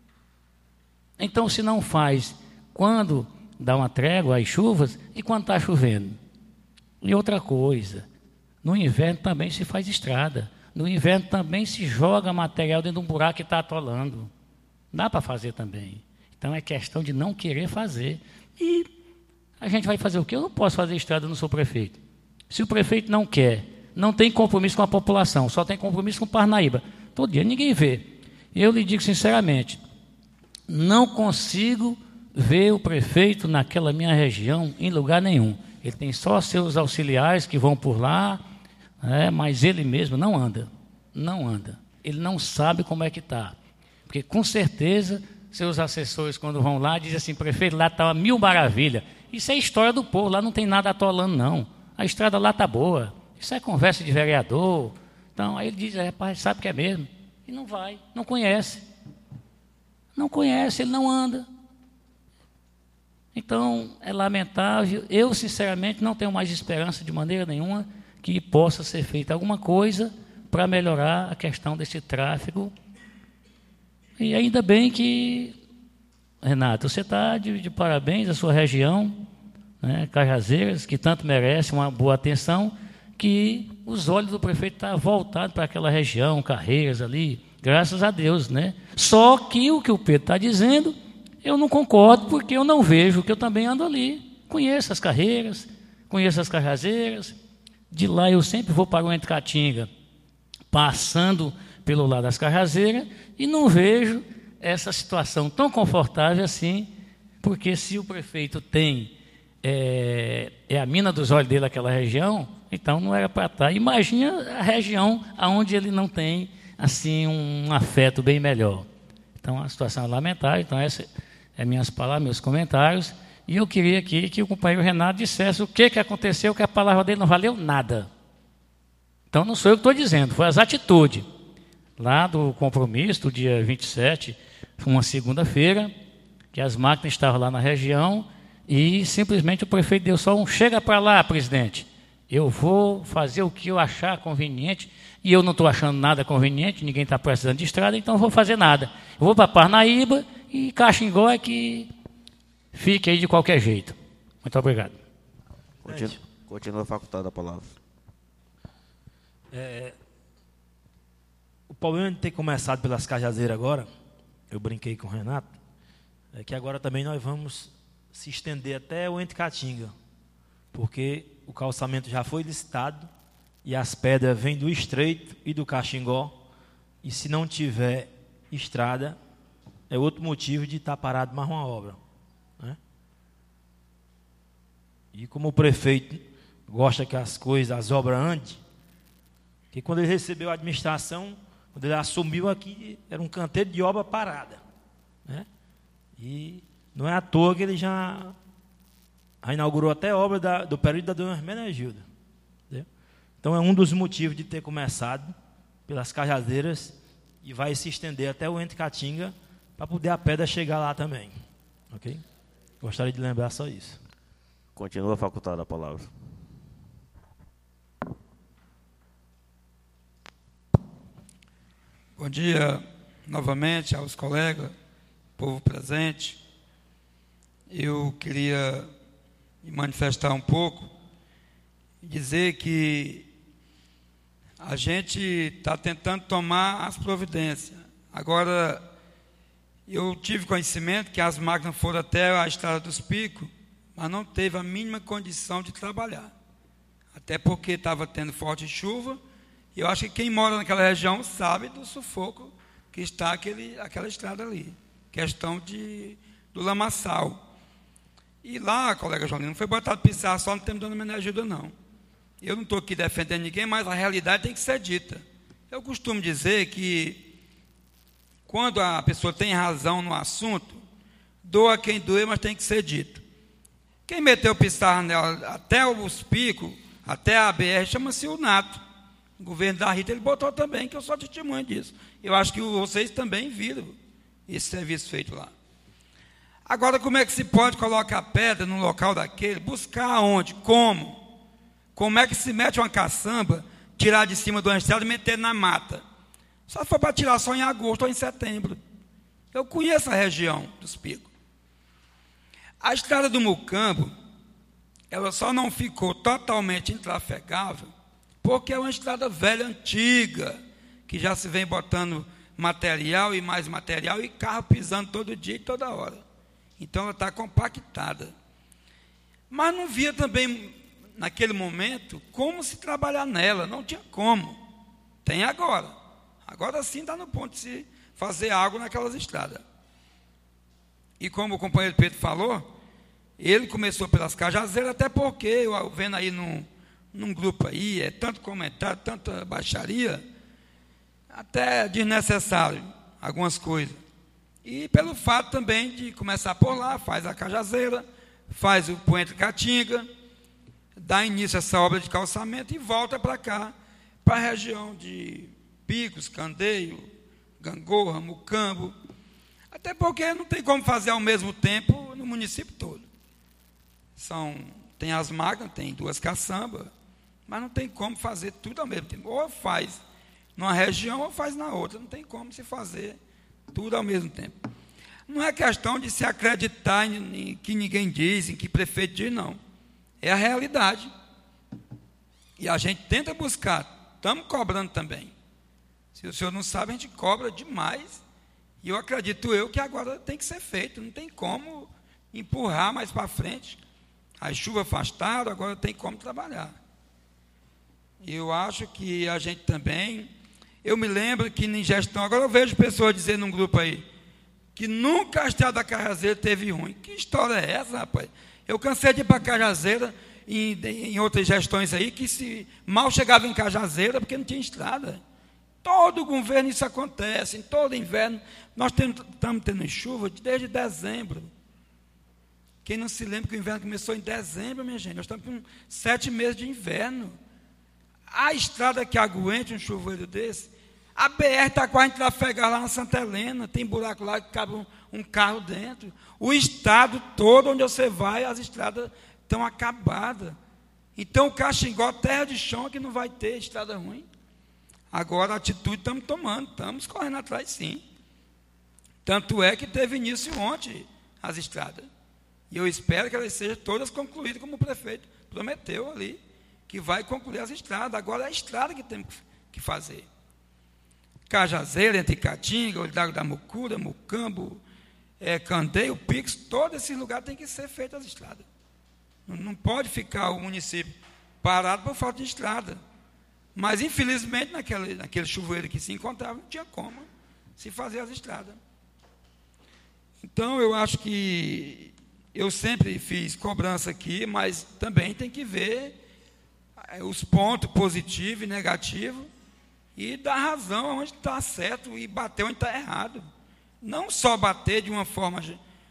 Então, se não faz quando dá uma trégua às chuvas e quando está chovendo. E outra coisa, no inverno também se faz estrada. No inverno também se joga material dentro de um buraco que está atolando. Dá para fazer também. Então é questão de não querer fazer. E a gente vai fazer o quê? Eu não posso fazer estrada, eu não sou prefeito. Se o prefeito não quer, não tem compromisso com a população, só tem compromisso com Parnaíba. Todo dia ninguém vê. Eu lhe digo sinceramente, não consigo ver o prefeito naquela minha região em lugar nenhum. Ele tem só seus auxiliares que vão por lá, mas ele mesmo não anda. Não anda. Ele não sabe como é que está. Porque, com certeza, seus assessores, quando vão lá, dizem assim, prefeito, lá está 1000 maravilha. Isso é história do povo, lá não tem nada atolando, não. A estrada lá está boa. Isso é conversa de vereador. Então, aí ele diz, rapaz, sabe que é mesmo. E não vai, não conhece. Não conhece, ele não anda. Então, é lamentável. Eu, sinceramente, não tenho mais esperança de maneira nenhuma que possa ser feita alguma coisa para melhorar a questão desse tráfego. E ainda bem que, Renato, você está de parabéns à sua região, né, Cajazeiras, que tanto merece uma boa atenção, que os olhos do prefeito estão voltados para aquela região, Carreiras ali, graças a Deus, né? Só que o Pedro está dizendo, eu não concordo, porque eu não vejo, que eu também ando ali, conheço as Carreiras, conheço as Cajazeiras, de lá eu sempre vou para o Entre Caatinga, passando pelo lado das Cajazeiras, e não vejo essa situação tão confortável assim, porque se o prefeito tem a mina dos olhos dele aquela região, então não era para estar. Imagina a região onde ele não tem assim um afeto bem melhor. Então a situação é lamentável. Então essas são minhas palavras, meus comentários, e eu queria aqui que o companheiro Renato dissesse o que aconteceu, que a palavra dele não valeu nada. Então não sou eu que estou dizendo, foi as atitudes lá do compromisso, do dia 27, uma segunda-feira, que as máquinas estavam lá na região e simplesmente o prefeito deu só um chega para lá, presidente, eu vou fazer o que eu achar conveniente, e eu não estou achando nada conveniente, ninguém está precisando de estrada, então não vou fazer nada. Eu vou para Parnaíba e Caxingó é que fique aí de qualquer jeito. Muito obrigado. Continua facultada a palavra. O problema de ter começado pelas Cajazeiras agora, eu brinquei com o Renato, é que agora também nós vamos se estender até o Entre Caatinga, porque o calçamento já foi licitado e as pedras vêm do Estreito e do Caxingó, e se não tiver estrada, é outro motivo de estar parado mais uma obra, né? E como o prefeito gosta que as coisas, as obras andem, que quando ele recebeu a administração, quando ele assumiu aqui, era um canteiro de obra parada, né? E não é à toa que ele já inaugurou até obra do período da dona Hermenegilda. Entendeu? Então é um dos motivos de ter começado pelas Cajazeiras e vai se estender até o Entre Caatinga para poder a pedra chegar lá também. Ok? Gostaria de lembrar só isso. Continua facultada a palavra. Bom dia novamente aos colegas, povo presente. Eu queria me manifestar um pouco e dizer que a gente está tentando tomar as providências. Agora, eu tive conhecimento que as máquinas foram até a Estrada dos Picos, mas não teve a mínima condição de trabalhar. Até porque estava tendo forte chuva. E eu acho que quem mora naquela região sabe do sufoco que está aquela estrada ali. Questão do lamaçal. E lá, colega João, não foi botado pisar só no tempo da Hermenegilda, não. Eu não estou aqui defendendo ninguém, mas a realidade tem que ser dita. Eu costumo dizer que quando a pessoa tem razão no assunto, doa quem doer, mas tem que ser dito. Quem meteu pisar nela até os picos, até a BR, chama-se o Nato. O governo da Rita, ele botou também, que eu sou testemunha disso. Eu acho que vocês também viram esse serviço feito lá. Agora, como é que se pode colocar pedra num local daquele? Buscar aonde? Como? Como é que se mete uma caçamba, tirar de cima de uma estrada e meter na mata? Só foi para tirar só em agosto ou em setembro. Eu conheço a região dos Picos. A estrada do Mucambo, ela só não ficou totalmente intrafegável porque é uma estrada velha, antiga, que já se vem botando material e mais material e carro pisando todo dia e toda hora. Então ela está compactada. Mas não via também, naquele momento, como se trabalhar nela, não tinha como. Tem agora. Agora sim está no ponto de se fazer água naquelas estradas. E como o companheiro Pedro falou, ele começou pelas Cajazeiras, até porque, eu vendo aí num grupo aí, é tanto comentário, tanta baixaria, até desnecessário, algumas coisas. E pelo fato também de começar por lá, faz a Cajazeira, faz o Entre Caatinga, dá início a essa obra de calçamento e volta para cá, para a região de Picos, Candeio, Gangorra, Mucambo. Até porque não tem como fazer ao mesmo tempo no município todo. Tem as máquinas, tem 2 caçambas, mas não tem como fazer tudo ao mesmo tempo. Ou faz numa região ou faz na outra. Não tem como se fazer tudo ao mesmo tempo. Não é questão de se acreditar em que ninguém diz, em que prefeito diz, não. É a realidade. E a gente tenta buscar. Estamos cobrando também. Se o senhor não sabe, a gente cobra demais. E eu acredito que agora tem que ser feito. Não tem como empurrar mais para frente. As chuvas afastaram, agora tem como trabalhar. Eu acho que a gente também... Eu me lembro que em gestão... Agora eu vejo pessoas dizendo num grupo aí que nunca a estrada da Cajazeira teve ruim. Que história é essa, rapaz? Eu cansei de ir para Cajazeira em outras gestões aí, que mal chegava em Cajazeira porque não tinha estrada. Todo governo isso acontece, em todo inverno. Nós estamos tendo chuva desde dezembro. Quem não se lembra que o inverno começou em dezembro, minha gente? Nós estamos com 7 meses de inverno. A estrada que aguente um chuveiro desse, a BR está quase trafegada lá na Santa Helena, tem buraco lá que cabe um carro dentro. O estado todo onde você vai, as estradas estão acabadas. Então, o Caxingó, terra de chão, que não vai ter estrada ruim. Agora, a atitude estamos tomando, estamos correndo atrás, sim. Tanto é que teve início ontem as estradas. E eu espero que elas sejam todas concluídas, como o prefeito prometeu ali, que vai concluir as estradas. Agora é a estrada que temos que fazer. Cajazeira, entre Caatinga, Olho da Mucura, Mucambo, Candeio, Pix, todos esses lugares têm que ser feitas as estradas. Não pode ficar o município parado por falta de estrada. Mas, infelizmente, naquele chuveiro que se encontrava, não tinha como se fazer as estradas. Então, eu acho que eu sempre fiz cobrança aqui, mas também tem que ver os pontos positivos e negativos e dar razão onde está certo e bater onde está errado. Não só bater de uma forma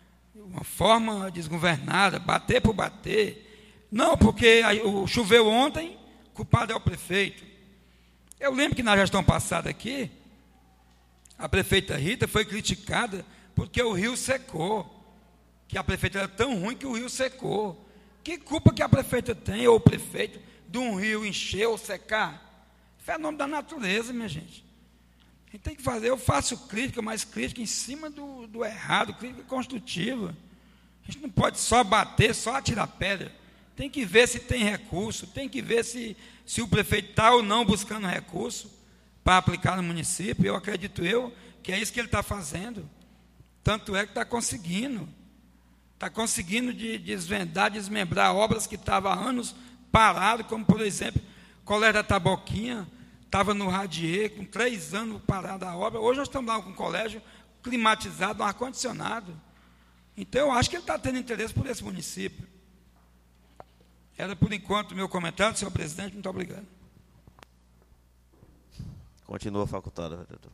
desgovernada, bater por bater. Não, porque choveu ontem, o culpado é o prefeito. Eu lembro que na gestão passada aqui, a prefeita Rita foi criticada porque o rio secou. Que a prefeita era tão ruim que o rio secou. Que culpa que a prefeita tem, ou o prefeito, de um rio encher ou secar? Fenômeno da natureza, minha gente. A gente tem que fazer, eu faço crítica, mas crítica em cima do errado, crítica construtiva. A gente não pode só bater, só atirar pedra. Tem que ver se tem recurso, tem que ver se o prefeito está ou não buscando recurso para aplicar no município. Eu acredito que é isso que ele está fazendo. Tanto é que está conseguindo. Está conseguindo desmembrar obras que estavam há anos paradas, como, por exemplo, o Colégio da Taboquinha, estava no Radier, com 3 anos parada a obra. Hoje nós estamos lá com o colégio climatizado, um ar-condicionado. Então, eu acho que ele está tendo interesse por esse município. Era, por enquanto, o meu comentário, senhor presidente. Muito obrigado. Continua facultado, vereador.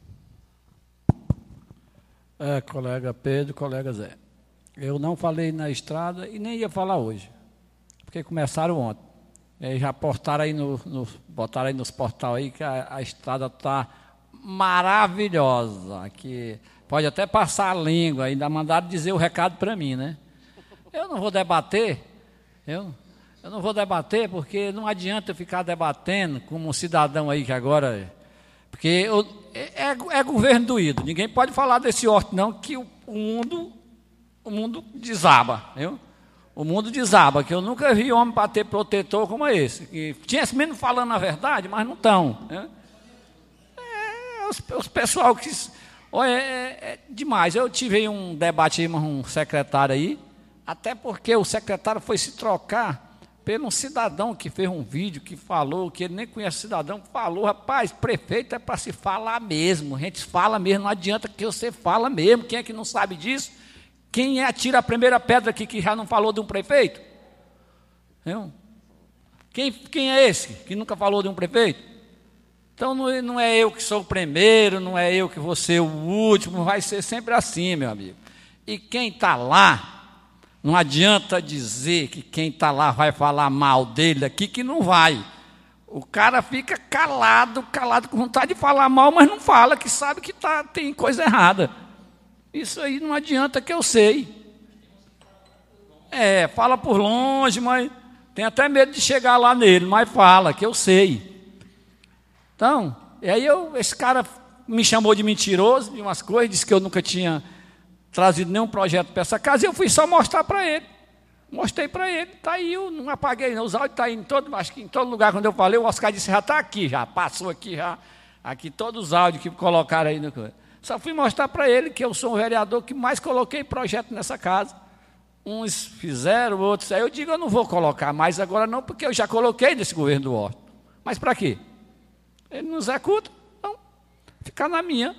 Colega Pedro, colega Zé. Eu não falei na estrada e nem ia falar hoje, porque começaram ontem. Já botaram aí nos portais aí que a estrada está maravilhosa, que pode até passar a língua, ainda mandaram dizer o recado para mim, né? Eu não vou debater, eu não vou debater, porque não adianta eu ficar debatendo como um cidadão aí que agora... Porque é governo doído, ninguém pode falar desse horto não, que o mundo desaba, viu? O mundo desaba, que eu nunca vi homem bater protetor como esse. Que tinha esse mesmo falando a verdade, mas não estão. Né? Os pessoal que... é demais. Eu tive aí um debate aí com um secretário aí, até porque o secretário foi se trocar por um cidadão que fez um vídeo, que falou, que ele nem conhece o cidadão, falou, rapaz, prefeito é para se falar mesmo, a gente fala mesmo, não adianta que você fala mesmo, quem é que não sabe disso? Quem atira a primeira pedra aqui que já não falou de um prefeito? Quem é esse que nunca falou de um prefeito? Então não é eu que sou o primeiro, não é eu que vou ser o último, vai ser sempre assim, meu amigo. E quem está lá, não adianta dizer que quem está lá vai falar mal dele aqui, que não vai. O cara fica calado com vontade de falar mal, mas não fala, que sabe que tem coisa errada. Isso aí não adianta, que eu sei. Fala por longe, mas tem até medo de chegar lá nele, mas fala, que eu sei. Então, e aí esse cara me chamou de mentiroso, de umas coisas, disse que eu nunca tinha trazido nenhum projeto para essa casa, e eu fui só mostrar para ele. Mostrei para ele, está aí, eu não apaguei, não, os áudios estão aí em todo, acho que em todo lugar, quando eu falei, o Oscar disse, já está aqui, já passou aqui, já, aqui todos os áudios que colocaram aí. Só fui mostrar para ele que eu sou um vereador que mais coloquei projeto nessa casa. Uns fizeram, outros, aí eu digo, eu não vou colocar mais agora não, porque eu já coloquei nesse governo do Horto. Mas para quê? Ele não executa, não, ficar na minha,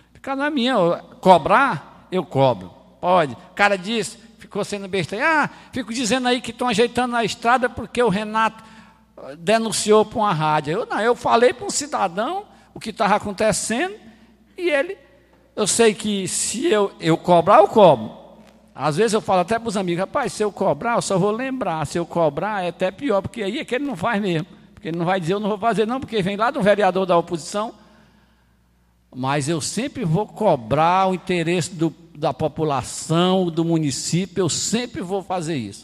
cobrar, eu cobro, pode, o cara disse, ficou sendo besteira, fico dizendo aí que estão ajeitando a estrada porque o Renato denunciou para uma rádio, eu falei para um cidadão o que estava acontecendo, e eu sei que se eu cobrar, eu cobro. Às vezes eu falo até para os amigos, rapaz, se eu cobrar, eu só vou lembrar, se eu cobrar é até pior, porque aí é que ele não faz mesmo, porque ele não vai dizer, eu não vou fazer não, porque vem lá do vereador da oposição, mas eu sempre vou cobrar o interesse da população, do município, eu sempre vou fazer isso.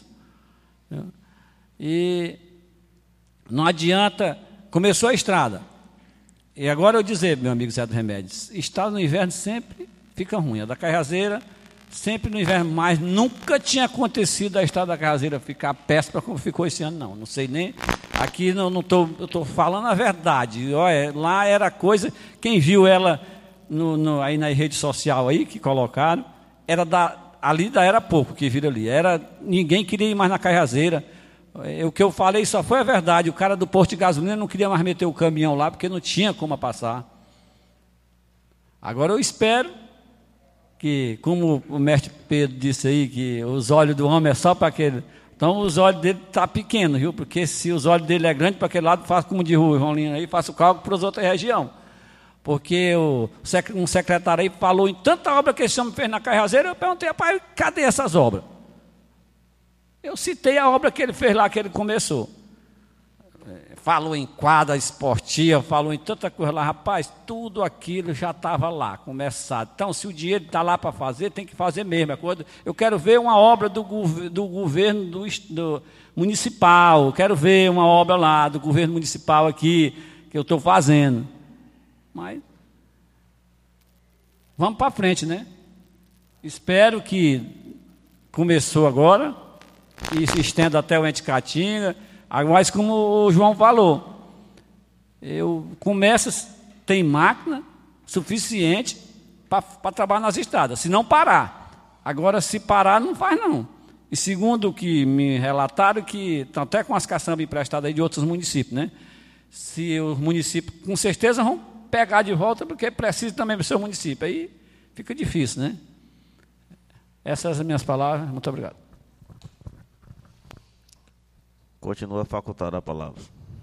E não adianta, começou a estrada, e agora eu dizer, meu amigo Zé do Remédios, estrada no inverno sempre fica ruim, a da Caiazeira, sempre no inverno, mas nunca tinha acontecido a estrada da Caiazeira ficar péssima como ficou esse ano, não sei nem, aqui eu estou falando a verdade, olha, lá era coisa, quem viu ela aí na rede social aí, que colocaram, ali era pouco que viram ali, ninguém queria ir mais na Caiazeira, o que eu falei só foi a verdade, o cara do posto de gasolina não queria mais meter o caminhão lá, porque não tinha como passar. Agora eu espero que, como o mestre Pedro disse aí, que os olhos do homem é só para aquele, então os olhos dele estão pequenos, viu? Porque se os olhos dele é grande para aquele lado, faça como diz o João Lino aí, faça o cálculo para as outras regiões. Porque um secretário aí falou em tanta obra que esse homem fez na Caiazeira, eu perguntei, rapaz, cadê essas obras? Eu citei a obra que ele fez lá, que ele começou. Falou em quadra esportiva, falou em tanta coisa lá, rapaz, tudo aquilo já estava lá, começado. Então, se o dinheiro está lá para fazer, tem que fazer mesmo. Eu quero ver uma obra do governo do municipal, eu quero ver uma obra lá do governo municipal aqui, que eu estou fazendo. Mas, vamos para frente, né? Espero que começou agora, e se estenda até o Ente Caatinga. Mas como o João falou, tem máquina suficiente para trabalhar nas estradas, se não parar. Agora, se parar, não faz não. E segundo o que me relataram, que estão até com as caçambas emprestadas aí de outros municípios, né? Se os municípios, com certeza, vão pegar de volta, porque precisa também para o seu município. Aí fica difícil, né? Essas são as minhas palavras. Muito obrigado. Continua facultada a palavra.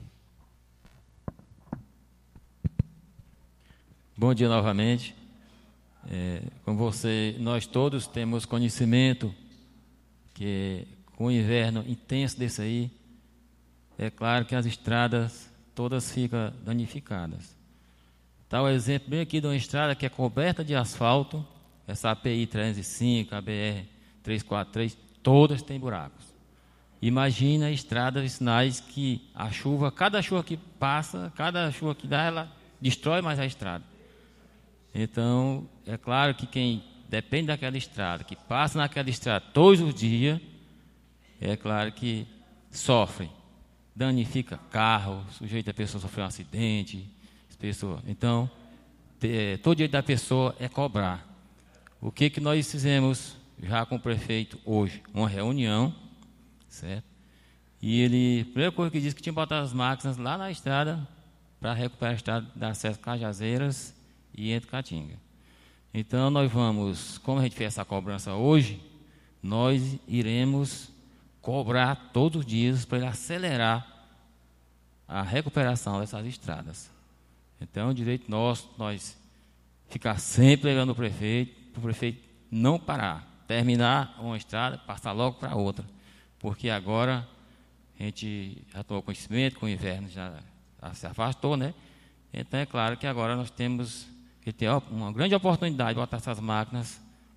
Bom dia novamente. Como nós todos temos conhecimento que com o inverno intenso desse aí, é claro que as estradas todas ficam danificadas. Está o exemplo bem aqui de uma estrada que é coberta de asfalto, essa API 305, a BR 343, todas têm buracos. Imagina estradas vicinais que cada chuva que passa, cada chuva que dá, ela destrói mais a estrada. Então, é claro que quem depende daquela estrada, que passa naquela estrada todos os dias, é claro que sofre, danifica carro, sujeita a pessoa a sofrer um acidente, então, todo direito da pessoa é cobrar. O que nós fizemos já com o prefeito hoje? Uma reunião, certo? E a primeira coisa que disse que tinha que botar as máquinas lá na estrada para recuperar a estrada da acesso a Cajazeiras e Ente Caatinga. Então, nós vamos, como a gente fez essa cobrança hoje, nós iremos cobrar todos os dias para ele acelerar a recuperação dessas estradas. Então, é um direito nosso, nós ficar sempre ligando o prefeito, para o prefeito não parar, terminar uma estrada, passar logo para outra, porque agora a gente já tomou conhecimento, com o inverno já se afastou, né? Então, é claro que agora nós temos que ter uma grande oportunidade de botar essas máquinas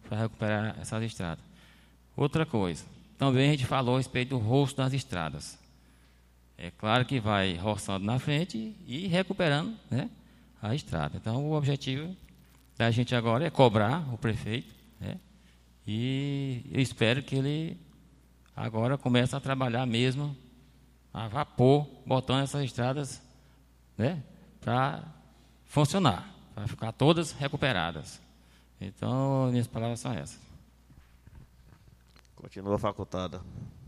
para recuperar essas estradas. Outra coisa, também a gente falou a respeito do rosto das estradas. É claro que vai roçando na frente e recuperando, né, a estrada. Então, o objetivo da gente agora é cobrar o prefeito, né, e eu espero que ele agora comece a trabalhar mesmo a vapor, botando essas estradas, né, para funcionar, para ficar todas recuperadas. Então, minhas palavras são essas. Continua facultada.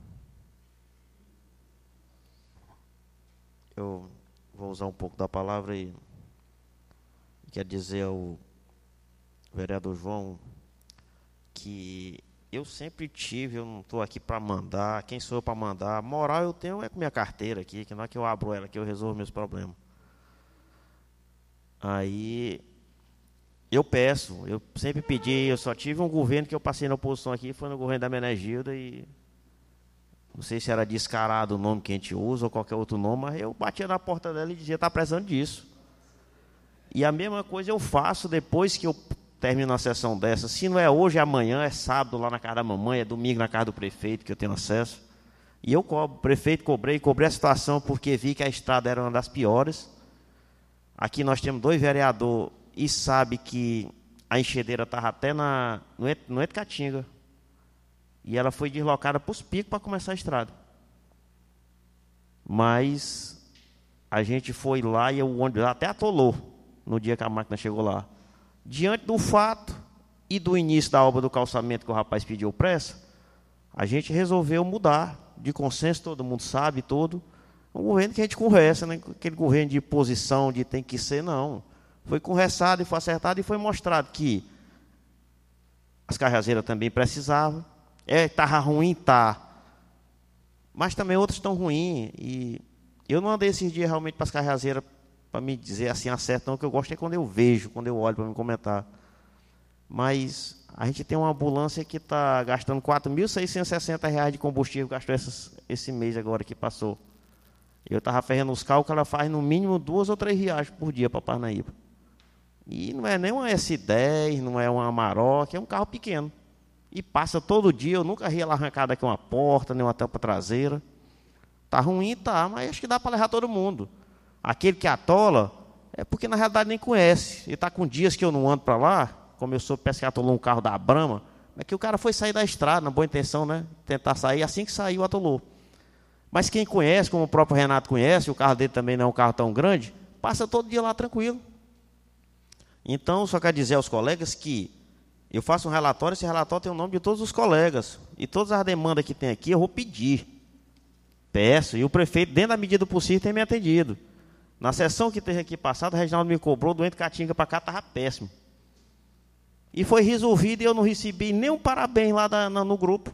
Eu vou usar um pouco da palavra e quer dizer ao vereador João que eu sempre tive, eu não estou aqui para mandar, quem sou eu para mandar? Moral eu tenho é com minha carteira aqui, que não é que eu abro ela, que eu resolvo meus problemas. Aí eu peço, eu sempre pedi, eu só tive um governo que eu passei na oposição aqui, foi no governo da Menegilda, e não sei se era descarado o nome que a gente usa ou qualquer outro nome, mas eu batia na porta dela e dizia, está precisando disso. E a mesma coisa eu faço depois que eu termino uma sessão dessa. Se não é hoje, é amanhã, é sábado lá na casa da mamãe, é domingo na casa do prefeito, que eu tenho acesso. E eu cobro, prefeito, cobrei a situação porque vi que a estrada era uma das piores. Aqui nós temos 2 vereadores e sabe que a enxadeira estava até no Etcatinga. E ela foi deslocada para os picos para começar a estrada. Mas a gente foi lá e o ônibus até atolou no dia que a máquina chegou lá. Diante do fato e do início da obra do calçamento que o rapaz pediu pressa, a gente resolveu mudar de consenso, todo mundo sabe, todo. Um governo que a gente conversa, né? Aquele governo de posição, de tem que ser, não. Foi conversado e foi acertado e foi mostrado que as carraseiras também precisavam. Estava ruim, tá. Mas também outros estão ruins. E eu não andei esses dias realmente para as carraseiras para me dizer assim, acerto, não. O que eu gosto é quando eu vejo, quando eu olho para me comentar. Mas a gente tem uma ambulância que está gastando R$ 4.660 de combustível, gastou esse mês agora que passou. Eu estava fazendo os cálculos, ela faz no mínimo 2 ou 3 viagens por dia para Parnaíba. E não é nem uma S10, não é uma Amarok, é um carro pequeno. E passa todo dia, eu nunca vi ela arrancada aqui uma porta, nem uma tampa traseira. Está ruim, tá, mas acho que dá para levar todo mundo. Aquele que atola, é porque na realidade nem conhece. Ele está com dias que eu não ando para lá, como eu soube, parece que atolou um carro da Brahma, é que o cara foi sair da estrada, na boa intenção, né? Tentar sair, assim que saiu, atolou. Mas quem conhece, como o próprio Renato conhece, o carro dele também não é um carro tão grande, passa todo dia lá tranquilo. Então, só quero dizer aos colegas que eu faço um relatório, esse relatório tem o nome de todos os colegas. E todas as demandas que tem aqui, eu vou pedir. Peço, e o prefeito, dentro da medida do possível, tem me atendido. Na sessão que teve aqui passada, o Reginaldo me cobrou, do Etcatinga para cá, estava péssimo. E foi resolvido e eu não recebi nenhum parabéns lá no grupo.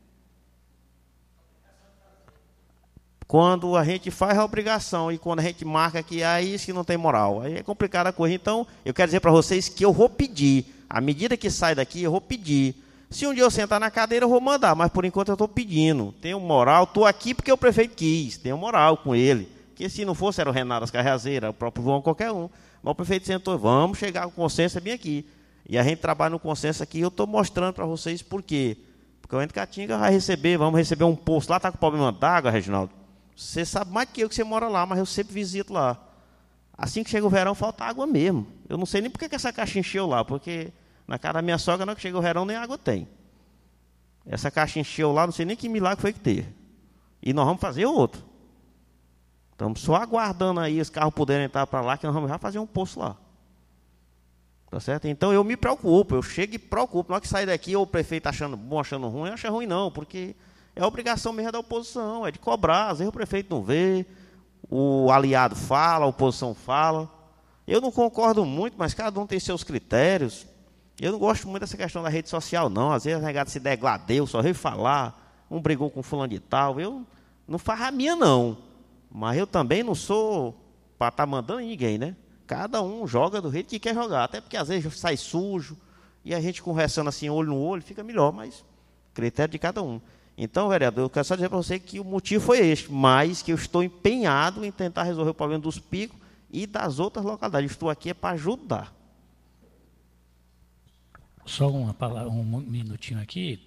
Quando a gente faz a obrigação e quando a gente marca que aí isso que não tem moral, aí é complicada a coisa. Então, eu quero dizer para vocês que eu vou pedir, à medida que sai daqui, eu vou pedir. Se um dia eu sentar na cadeira, eu vou mandar, mas por enquanto eu estou pedindo. Tenho moral, estou aqui porque o prefeito quis, tenho moral com ele. Que se não fosse, era o Renato das Carreazeiras, o próprio João, qualquer um. Mas o prefeito sentou, vamos chegar com consenso, é bem aqui. E a gente trabalha no consenso aqui, eu estou mostrando para vocês por quê. Porque o Etcatinga vai receber, vamos receber um poço lá, está com problema d'água, Reginaldo. Você sabe mais que você mora lá, mas eu sempre visito lá. Assim que chega o verão, falta água mesmo. Eu não sei nem por que essa caixa encheu lá, porque na casa da minha sogra, não que chega o verão, nem água tem. Essa caixa encheu lá, não sei nem que milagre foi que teve. E nós vamos fazer outro. Estamos só aguardando aí os carros poderem entrar para lá, que nós vamos já fazer um poço lá. Tá certo? Então eu me preocupo, eu chego e preocupo. Na hora que sair daqui, ou o prefeito achando bom, achando ruim, eu acho ruim não, porque é obrigação mesmo da oposição, é de cobrar. Às vezes o prefeito não vê, o aliado fala, a oposição fala. Eu não concordo muito, mas cada um tem seus critérios. Eu não gosto muito dessa questão da rede social, não. Às vezes a negada se degladeu, só veio falar, um brigou com fulano de tal. Eu não faço a minha, não. Mas eu também não sou para estar mandando em ninguém, né? Cada um joga do jeito que quer jogar. Até porque às vezes sai sujo, e a gente conversando assim, olho no olho, fica melhor, mas critério de cada um. Então, vereador, eu quero só dizer para você que o motivo foi este, mas que eu estou empenhado em tentar resolver o problema dos picos e das outras localidades. Estou aqui para ajudar. só uma palavra, um minutinho aqui.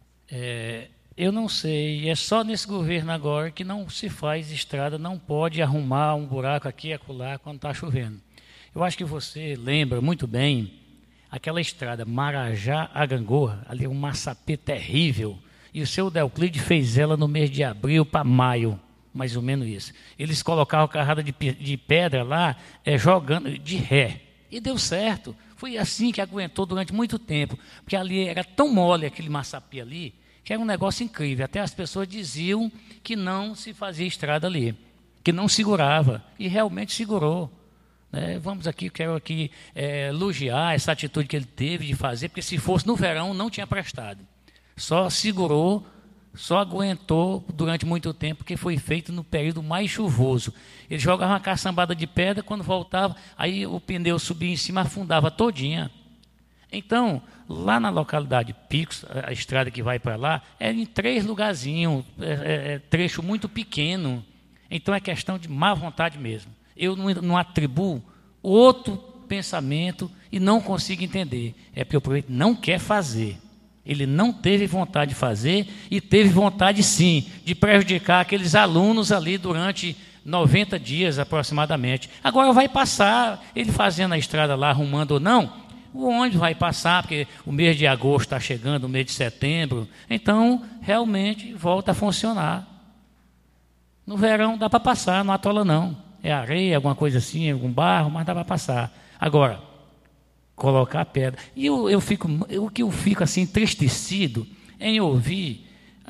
Eu não sei, é só nesse governo agora que não se faz estrada, não pode arrumar um buraco aqui e acolá quando está chovendo. Eu acho que você lembra muito bem aquela estrada Marajá a Gangorra, ali um massapê terrível, e o seu Deoclide fez ela no mês de abril para maio, mais ou menos isso. Eles colocavam carrada de pedra lá, jogando de ré, e deu certo. Foi assim que aguentou durante muito tempo, porque ali era tão mole aquele massapê ali, que era um negócio incrível. Até as pessoas diziam que não se fazia estrada ali, que não segurava, e realmente segurou. Quero aqui elogiar essa atitude que ele teve de fazer, porque se fosse no verão não tinha prestado. Só segurou, só aguentou durante muito tempo, porque foi feito no período mais chuvoso. Ele jogava uma caçambada de pedra, quando voltava, aí o pneu subia em cima, afundava todinha. Então, lá na localidade Picos, a estrada que vai para lá, é em 3 lugarzinhos, trecho muito pequeno. Então é questão de má vontade mesmo. Eu não atribuo outro pensamento e não consigo entender. É porque o prefeito não quer fazer. Ele não teve vontade de fazer e teve vontade, sim, de prejudicar aqueles alunos ali durante 90 dias aproximadamente. Agora vai passar, ele fazendo a estrada lá, arrumando ou não, o ônibus vai passar, porque o mês de agosto está chegando, o mês de setembro, então realmente volta a funcionar. No verão dá para passar, não atola não. É areia, alguma coisa assim, algum barro, mas dá para passar. Agora, colocar pedra. E o que eu fico assim entristecido em ouvir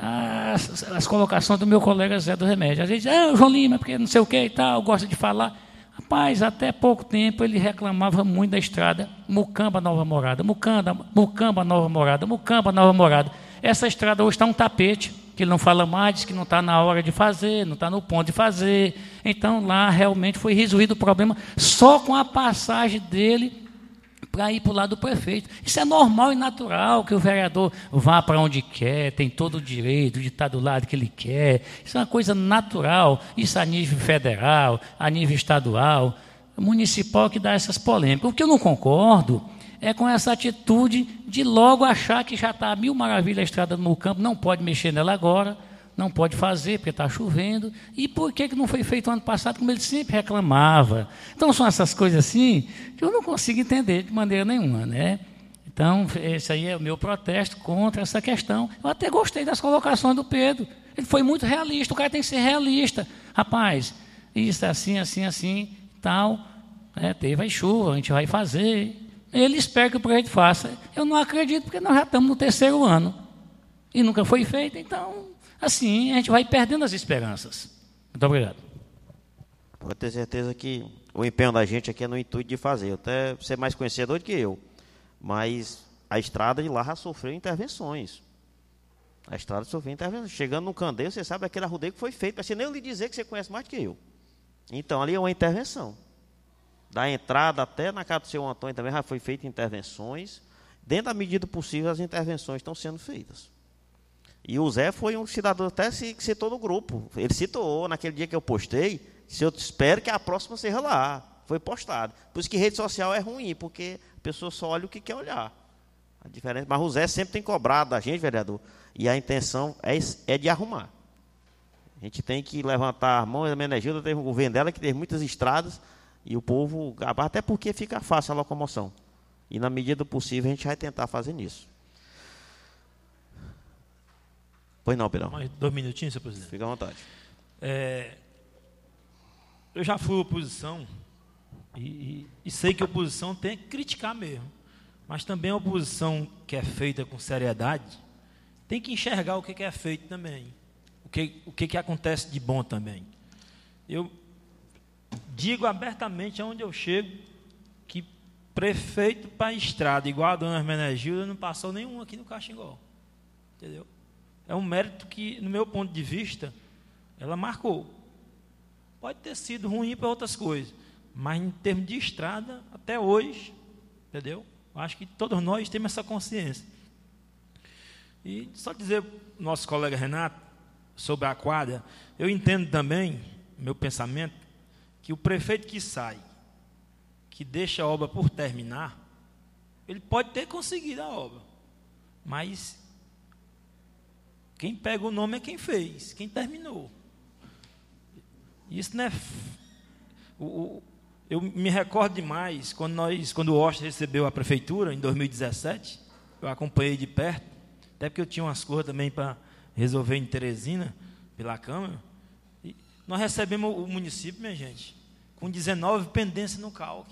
as colocações do meu colega Zé do Remédio. Às vezes, João Lima, porque não sei o que e tal, gosta de falar. Rapaz, até pouco tempo ele reclamava muito da estrada Mucamba Nova Morada, Mucamba Nova Morada, Mucamba Nova Morada. Essa estrada hoje está um tapete, que ele não fala mais, diz que não está na hora de fazer, não está no ponto de fazer. Então lá realmente foi resolvido o problema só com a passagem dele para ir para o lado do prefeito. Isso é normal e natural, que o vereador vá para onde quer, tem todo o direito de estar do lado que ele quer. Isso é uma coisa natural, isso a nível federal, a nível estadual, municipal, que dá essas polêmicas. O que eu não concordo é com essa atitude de logo achar que já está a mil maravilhas a estrada no campo, não pode mexer nela agora, não pode fazer porque está chovendo. E por que não foi feito ano passado, como ele sempre reclamava? Então são essas coisas assim que eu não consigo entender de maneira nenhuma, né? Então esse aí é o meu protesto contra essa questão. Eu até gostei das colocações do Pedro, ele foi muito realista. O cara tem que ser realista. Rapaz, isso é assim, assim, assim, tal, teve a chuva, a gente vai fazer. Ele espera que o prefeito faça. Eu não acredito, porque nós já estamos no 3º ano e nunca foi feito. Então, assim, a gente vai perdendo as esperanças. Muito obrigado. Pode ter certeza que o empenho da gente aqui é no intuito de fazer. Até ser mais conhecedor do que eu. Mas a estrada de lá já sofreu intervenções. A estrada sofreu intervenções. Chegando no Candeio, você sabe aquele arrudeio que foi feito. Para você nem lhe dizer que você conhece mais do que eu. Então, ali é uma intervenção. Da entrada até na casa do seu Antônio também já foi feita intervenções. Dentro da medida possível, as intervenções estão sendo feitas. E o Zé foi um cidadão até que citou no grupo. Ele citou naquele dia que eu postei, se eu espero que a próxima seja lá. Foi postado. Por isso que rede social é ruim, porque a pessoa só olha o que quer olhar. A diferença, mas o Zé sempre tem cobrado da gente, vereador, e a intenção é de arrumar. A gente tem que levantar a mão. A Menegilda teve um governo dela que teve muitas estradas, e o povo, até porque fica fácil a locomoção. E na medida possível a gente vai tentar fazer nisso. Pois não, Pedrão. Mais 2 minutinhos, senhor presidente. Fica à vontade. Eu já fui oposição e sei que a oposição tem que criticar mesmo. Mas também a oposição que é feita com seriedade tem que enxergar o que é feito também. O que acontece de bom também. Eu digo abertamente aonde eu chego que prefeito para estrada igual a dona Hermenegilda não passou nenhum aqui no Caxingó. Entendeu? É um mérito que, no meu ponto de vista, ela marcou. Pode ter sido ruim para outras coisas, mas em termos de estrada, até hoje, entendeu? Acho que todos nós temos essa consciência. E só dizer para o nosso colega Renato sobre a quadra, eu entendo também, meu pensamento, que o prefeito que sai, que deixa a obra por terminar, Ele pode ter conseguido a obra, mas quem pega o nome é quem fez, quem terminou. Isso não é... Eu me recordo demais, quando o Oster recebeu a prefeitura, em 2017, eu acompanhei de perto, até porque eu tinha umas coisas também para resolver em Teresina, pela Câmara. E nós recebemos o município, minha gente, com 19 pendências no calque.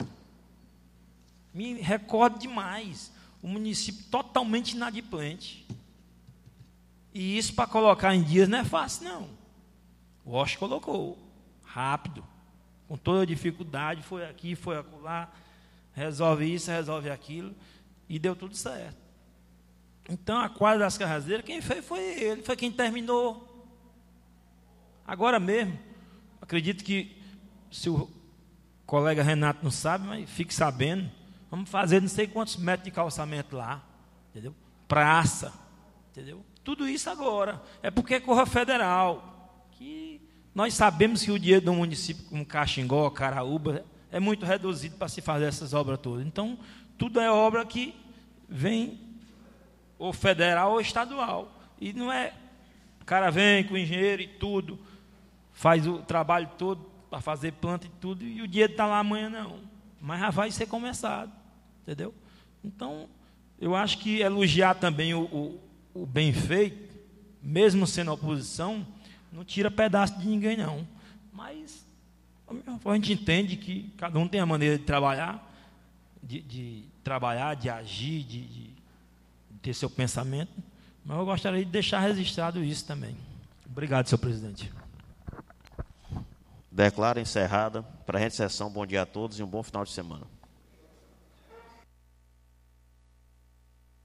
Me recordo demais, o município totalmente inadimplente. E isso para colocar em dias não é fácil, não. O Oster colocou, rápido, com toda a dificuldade, foi aqui, foi acolá, resolve isso, resolve aquilo, e deu tudo certo. Então, a quadra das Carraseiras, quem fez foi ele, foi quem terminou. Agora mesmo, acredito que, se o colega Renato não sabe, mas fique sabendo, vamos fazer não sei quantos metros de calçamento lá, entendeu? Praça, entendeu? Tudo isso agora, é porque é Corra Federal, que nós sabemos que o dinheiro do município como Caxingó, Caraúba, é muito reduzido para se fazer essas obras todas. Então, tudo é obra que vem ou federal ou estadual. E não é... O cara vem com o engenheiro e tudo, faz o trabalho todo para fazer planta e tudo, e o dinheiro está lá amanhã, não. Mas já vai ser começado, entendeu? Então, eu acho que elogiar também o bem feito, mesmo sendo oposição, não tira pedaço de ninguém, não. Mas a gente entende que cada um tem a maneira de trabalhar, de agir, de ter seu pensamento. Mas eu gostaria de deixar registrado isso também. Obrigado, senhor presidente. Declaro encerrada. Presente sessão. Bom dia a todos e um bom final de semana.